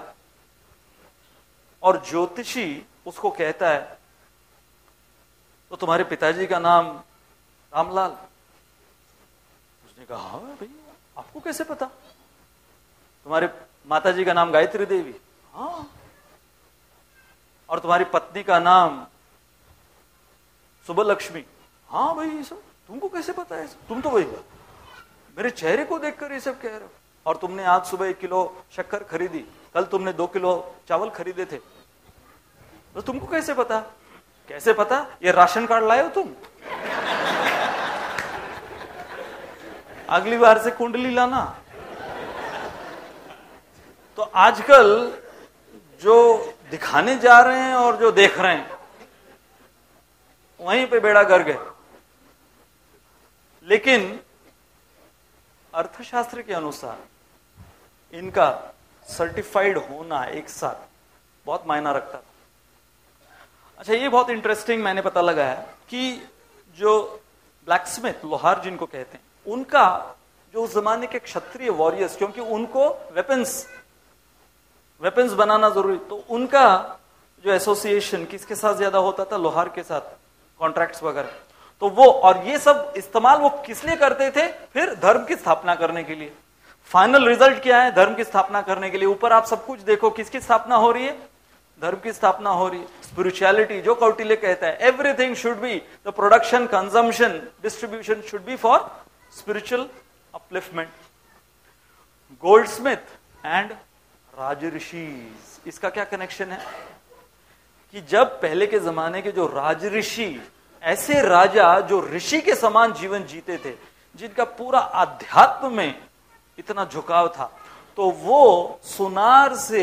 और ज्योतिषी उसको कहता है, तो तुम्हारे पिताजी का नाम रामलाल? उसने कहा हाँ भाई, आपको कैसे पता? तुम्हारे माताजी का नाम गायत्री देवी? हाँ। और तुम्हारी पत्नी का नाम सुबलक्ष्मी? हाँ भाई, ये सब तुमको कैसे पता है? तुम तो भाई मेरे चेहरे को देखकर ये सब कह रहे हो। और तुमने आज सुबह एक किलो शक्कर खरीदी, कल तुमने दो किलो चावल खरीदे थे, तो तुमको कैसे पता? कैसे पता? ये राशन कार्ड लाए हो तुम? अगली बार से कुंडली लाना। तो आजकल जो दिखाने जा रहे हैं और जो देख रहे हैं, वहीं पे बेड़ा गर गए। लेकिन अर्थशास्त्र के अनुसार इनका सर्टिफाइड होना एक साथ बहुत मायना रखता था। अच्छा, ये बहुत इंटरेस्टिंग मैंने पता लगा है कि जो ब्लैकस्मिथ, लोहार जिनको कहते हैं, उनका जो उस जमाने के क्षत्रिय वॉरियर्स, क्योंकि उनको वेपन्स वेपन्स बनाना जरूरी, तो उनका जो एसोसिएशन किसके साथ ज्यादा होता था? लोहार के साथ, कॉन्ट्रैक्ट्स वगैरह। तो वो और ये सब इस्तेमाल वो किस लिए करते थे? फिर धर्म की स्थापना करने के लिए। फाइनल रिजल्ट क्या है? धर्म की स्थापना करने के लिए। ऊपर आप सब कुछ देखो, किसकी स्थापना हो रही है? धर्म की स्थापना हो रही है। स्पिरिचुअलिटी, जो कौटिल्य कहता है, everything should be the production, consumption, distribution should be for spiritual upliftment. Goldsmith and Rajarishi, इसका क्या कनेक्शन है? कि जब पहले के जमाने के जो राजऋषि, ऐसे राजा जो ऋषि के समान जीवन जीते थे, जिनका पूरा आध्यात्म में इतना झुकाव था, तो वो सुनार से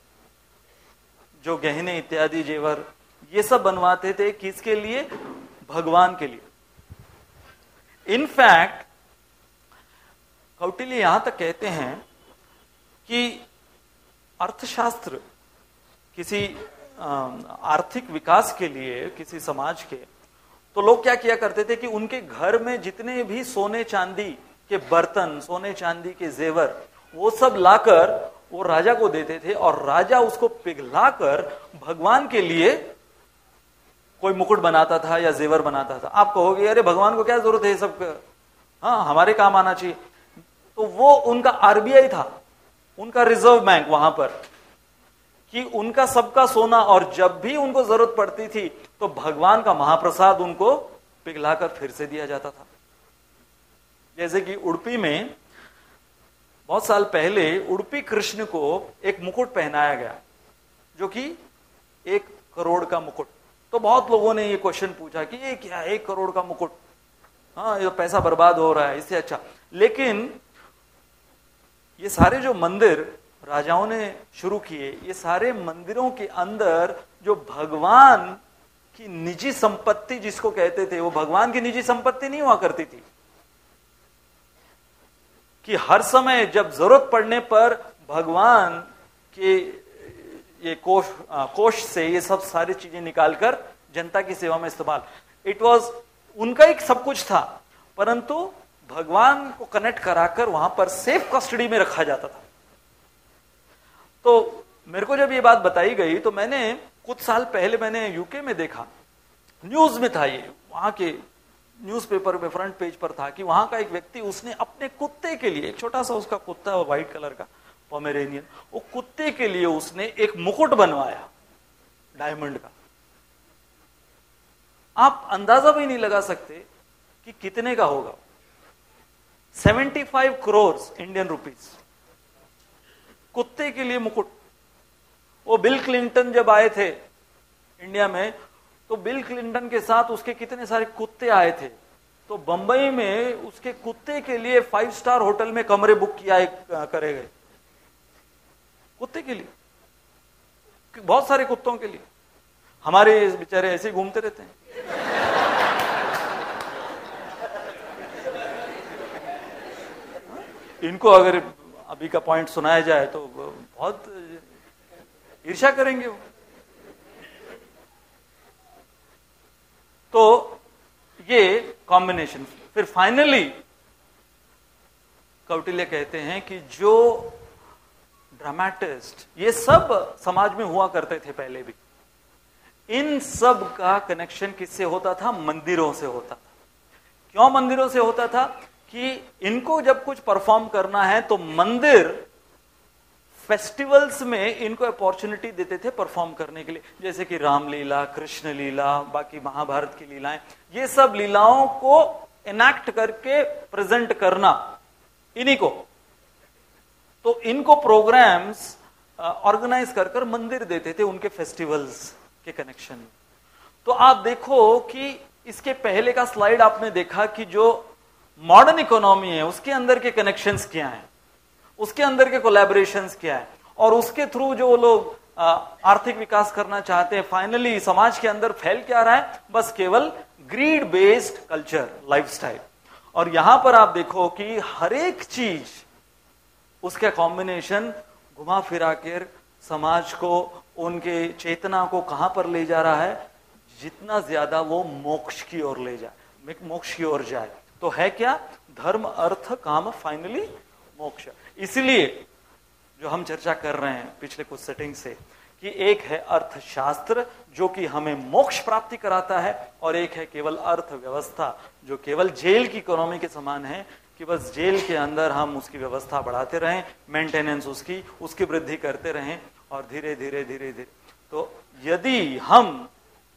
जो गहने इत्यादि जेवर ये सब बनवाते थे। किसके लिए? भगवान के लिए। इनफैक्ट कौटिल्य यहां तक कहते हैं कि अर्थशास्त्र किसी आर्थिक विकास के लिए, किसी समाज के, तो लोग क्या किया करते थे कि उनके घर में जितने भी सोने चांदी के बर्तन, सोने चांदी के जेवर, वो सब लाकर वो राजा को देते थे, और राजा उसको पिघलाकर भगवान के लिए कोई मुकुट बनाता था या जेवर बनाता था। आप कहोगे अरे भगवान को क्या जरूरत है ये सब, हाँ हमारे काम आना चाहिए। तो वो उनका आरबीआई था, उनका रिजर्व बैंक वहां पर, कि उनका सबका सोना, और जब भी उनको जरूरत पड़ती थी तो भगवान का महाप्रसाद उनको पिघलाकर फिर से दिया जाता था। जैसे कि उडुपी में बहुत साल पहले उडुपी कृष्ण को एक मुकुट पहनाया गया, जो कि एक करोड़ का मुकुट। तो बहुत लोगों ने ये क्वेश्चन पूछा कि ये क्या, एक करोड़ का मुकुट, हाँ ये पैसा बर्बाद हो रहा है, इससे अच्छा। लेकिन ये सारे जो मंदिर राजाओं ने शुरू किए, ये सारे मंदिरों के अंदर जो भगवान की निजी संपत्ति जिसको कहते थे, वो भगवान की निजी संपत्ति नहीं हुआ करती थी, कि हर समय जब जरूरत पड़ने पर भगवान के ये कोष कोष से ये सब सारी चीजें निकालकर जनता की सेवा में इस्तेमाल। इट वाज उनका एक सब कुछ था, परंतु भगवान को कनेक्ट कराकर वहां पर सेफ कस्टडी में रखा जाता था। तो मेरे को जब ये बात बताई गई तो मैंने कुछ साल पहले मैंने यूके में देखा, न्यूज में था ये, वहां के न्यूज़पेपर पे फ्रंट पेज पर था कि वहां का एक व्यक्ति, उसने अपने कुत्ते के लिए, एक छोटा सा उसका कुत्ता है व्हाइट कलर का पोमेरेनियन, वो कुत्ते के लिए उसने एक मुकुट बनवाया डायमंड का। आप अंदाजा भी नहीं लगा सकते कि कितने का होगा। पचहत्तर करोड़ इंडियन रुपीस कुत्ते के लिए मुकुट। वो बिल क्लिंटन जब आए थे इंडिया में, तो बिल क्लिंटन के साथ उसके कितने सारे कुत्ते आए थे। तो बंबई में उसके कुत्ते के लिए फाइव स्टार होटल में कमरे बुक किया करे गए, कुत्ते के लिए, बहुत सारे कुत्तों के लिए। हमारे बेचारे ऐसे घूमते रहते हैं। इनको अगर अभी का पॉइंट सुनाया जाए तो बहुत ईर्ष्या करेंगे वो। तो ये कॉम्बिनेशन। फिर फाइनली कौटिल्य कहते हैं कि जो ड्रामेटिस्ट, ये सब समाज में हुआ करते थे पहले भी, इन सब का कनेक्शन किससे होता था? मंदिरों से होता था। क्यों मंदिरों से होता था? कि इनको जब कुछ परफॉर्म करना है तो मंदिर फेस्टिवल्स में इनको अपॉर्चुनिटी देते थे परफॉर्म करने के लिए, जैसे कि रामलीला, कृष्ण लीला, बाकी महाभारत की लीलाएं, ये सब लीलाओं को एनैक्ट करके प्रेजेंट करना इन्हीं को। तो इनको प्रोग्राम्स ऑर्गेनाइज कर कर मंदिर देते थे उनके फेस्टिवल्स के कनेक्शन में। तो आप देखो कि इसके पहले का स्लाइड आपने देखा कि जो मॉडर्न इकोनॉमी है उसके अंदर के कनेक्शंस क्या हैं, उसके अंदर के कोलैबोरेशंस क्या है, और उसके थ्रू जो लोग आर्थिक विकास करना चाहते हैं, फाइनली समाज के अंदर फैल क्या रहा है? बस केवल ग्रीड बेस्ड कल्चर, लाइफस्टाइल। और यहां पर आप देखो कि हर एक चीज उसका कॉम्बिनेशन घुमा फिरा कर समाज को, उनके चेतना को कहां पर ले जा रहा है? जितना ज्यादा वो मोक्ष की ओर ले जाए, मोक्ष की ओर जाए। तो है क्या? धर्म, अर्थ, काम, फाइनली मोक्ष। इसलिए जो हम चर्चा कर रहे हैं पिछले कुछ सेटिंग से, कि एक है अर्थशास्त्र जो कि हमें मोक्ष प्राप्ति कराता है, और एक है केवल अर्थव्यवस्था जो केवल जेल की इकोनॉमी के समान है, कि बस जेल के अंदर हम उसकी व्यवस्था बढ़ाते रहें, मेंटेनेंस उसकी उसकी वृद्धि करते रहें, और धीरे धीरे धीरे धीरे। तो यदि हम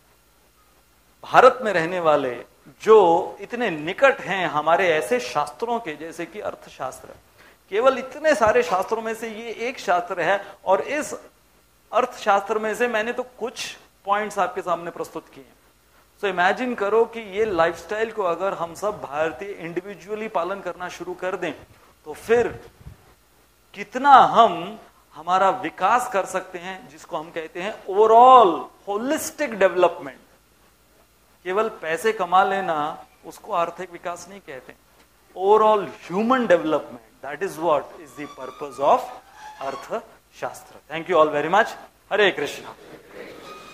भारत में रहने वाले जो इतने निकट हैं हमारे ऐसे शास्त्रों के, जैसे कि अर्थशास्त्र, केवल इतने सारे शास्त्रों में से ये एक शास्त्र है, और इस अर्थशास्त्र में से मैंने तो कुछ पॉइंट्स आपके सामने प्रस्तुत किए हैं। सो इमेजिन करो कि ये लाइफस्टाइल को अगर हम सब भारतीय इंडिविजुअली पालन करना शुरू कर दें तो फिर कितना हम हमारा विकास कर सकते हैं, जिसको हम कहते हैं ओवरऑल होलिस्टिक डेवलपमेंट। केवल पैसे कमा लेना उसको आर्थिक विकास नहीं कहते, overall human development, that is what is the purpose of Arthashastra. Thank you all very much. Hare Krishna.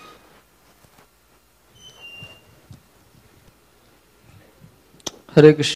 Hare Krishna.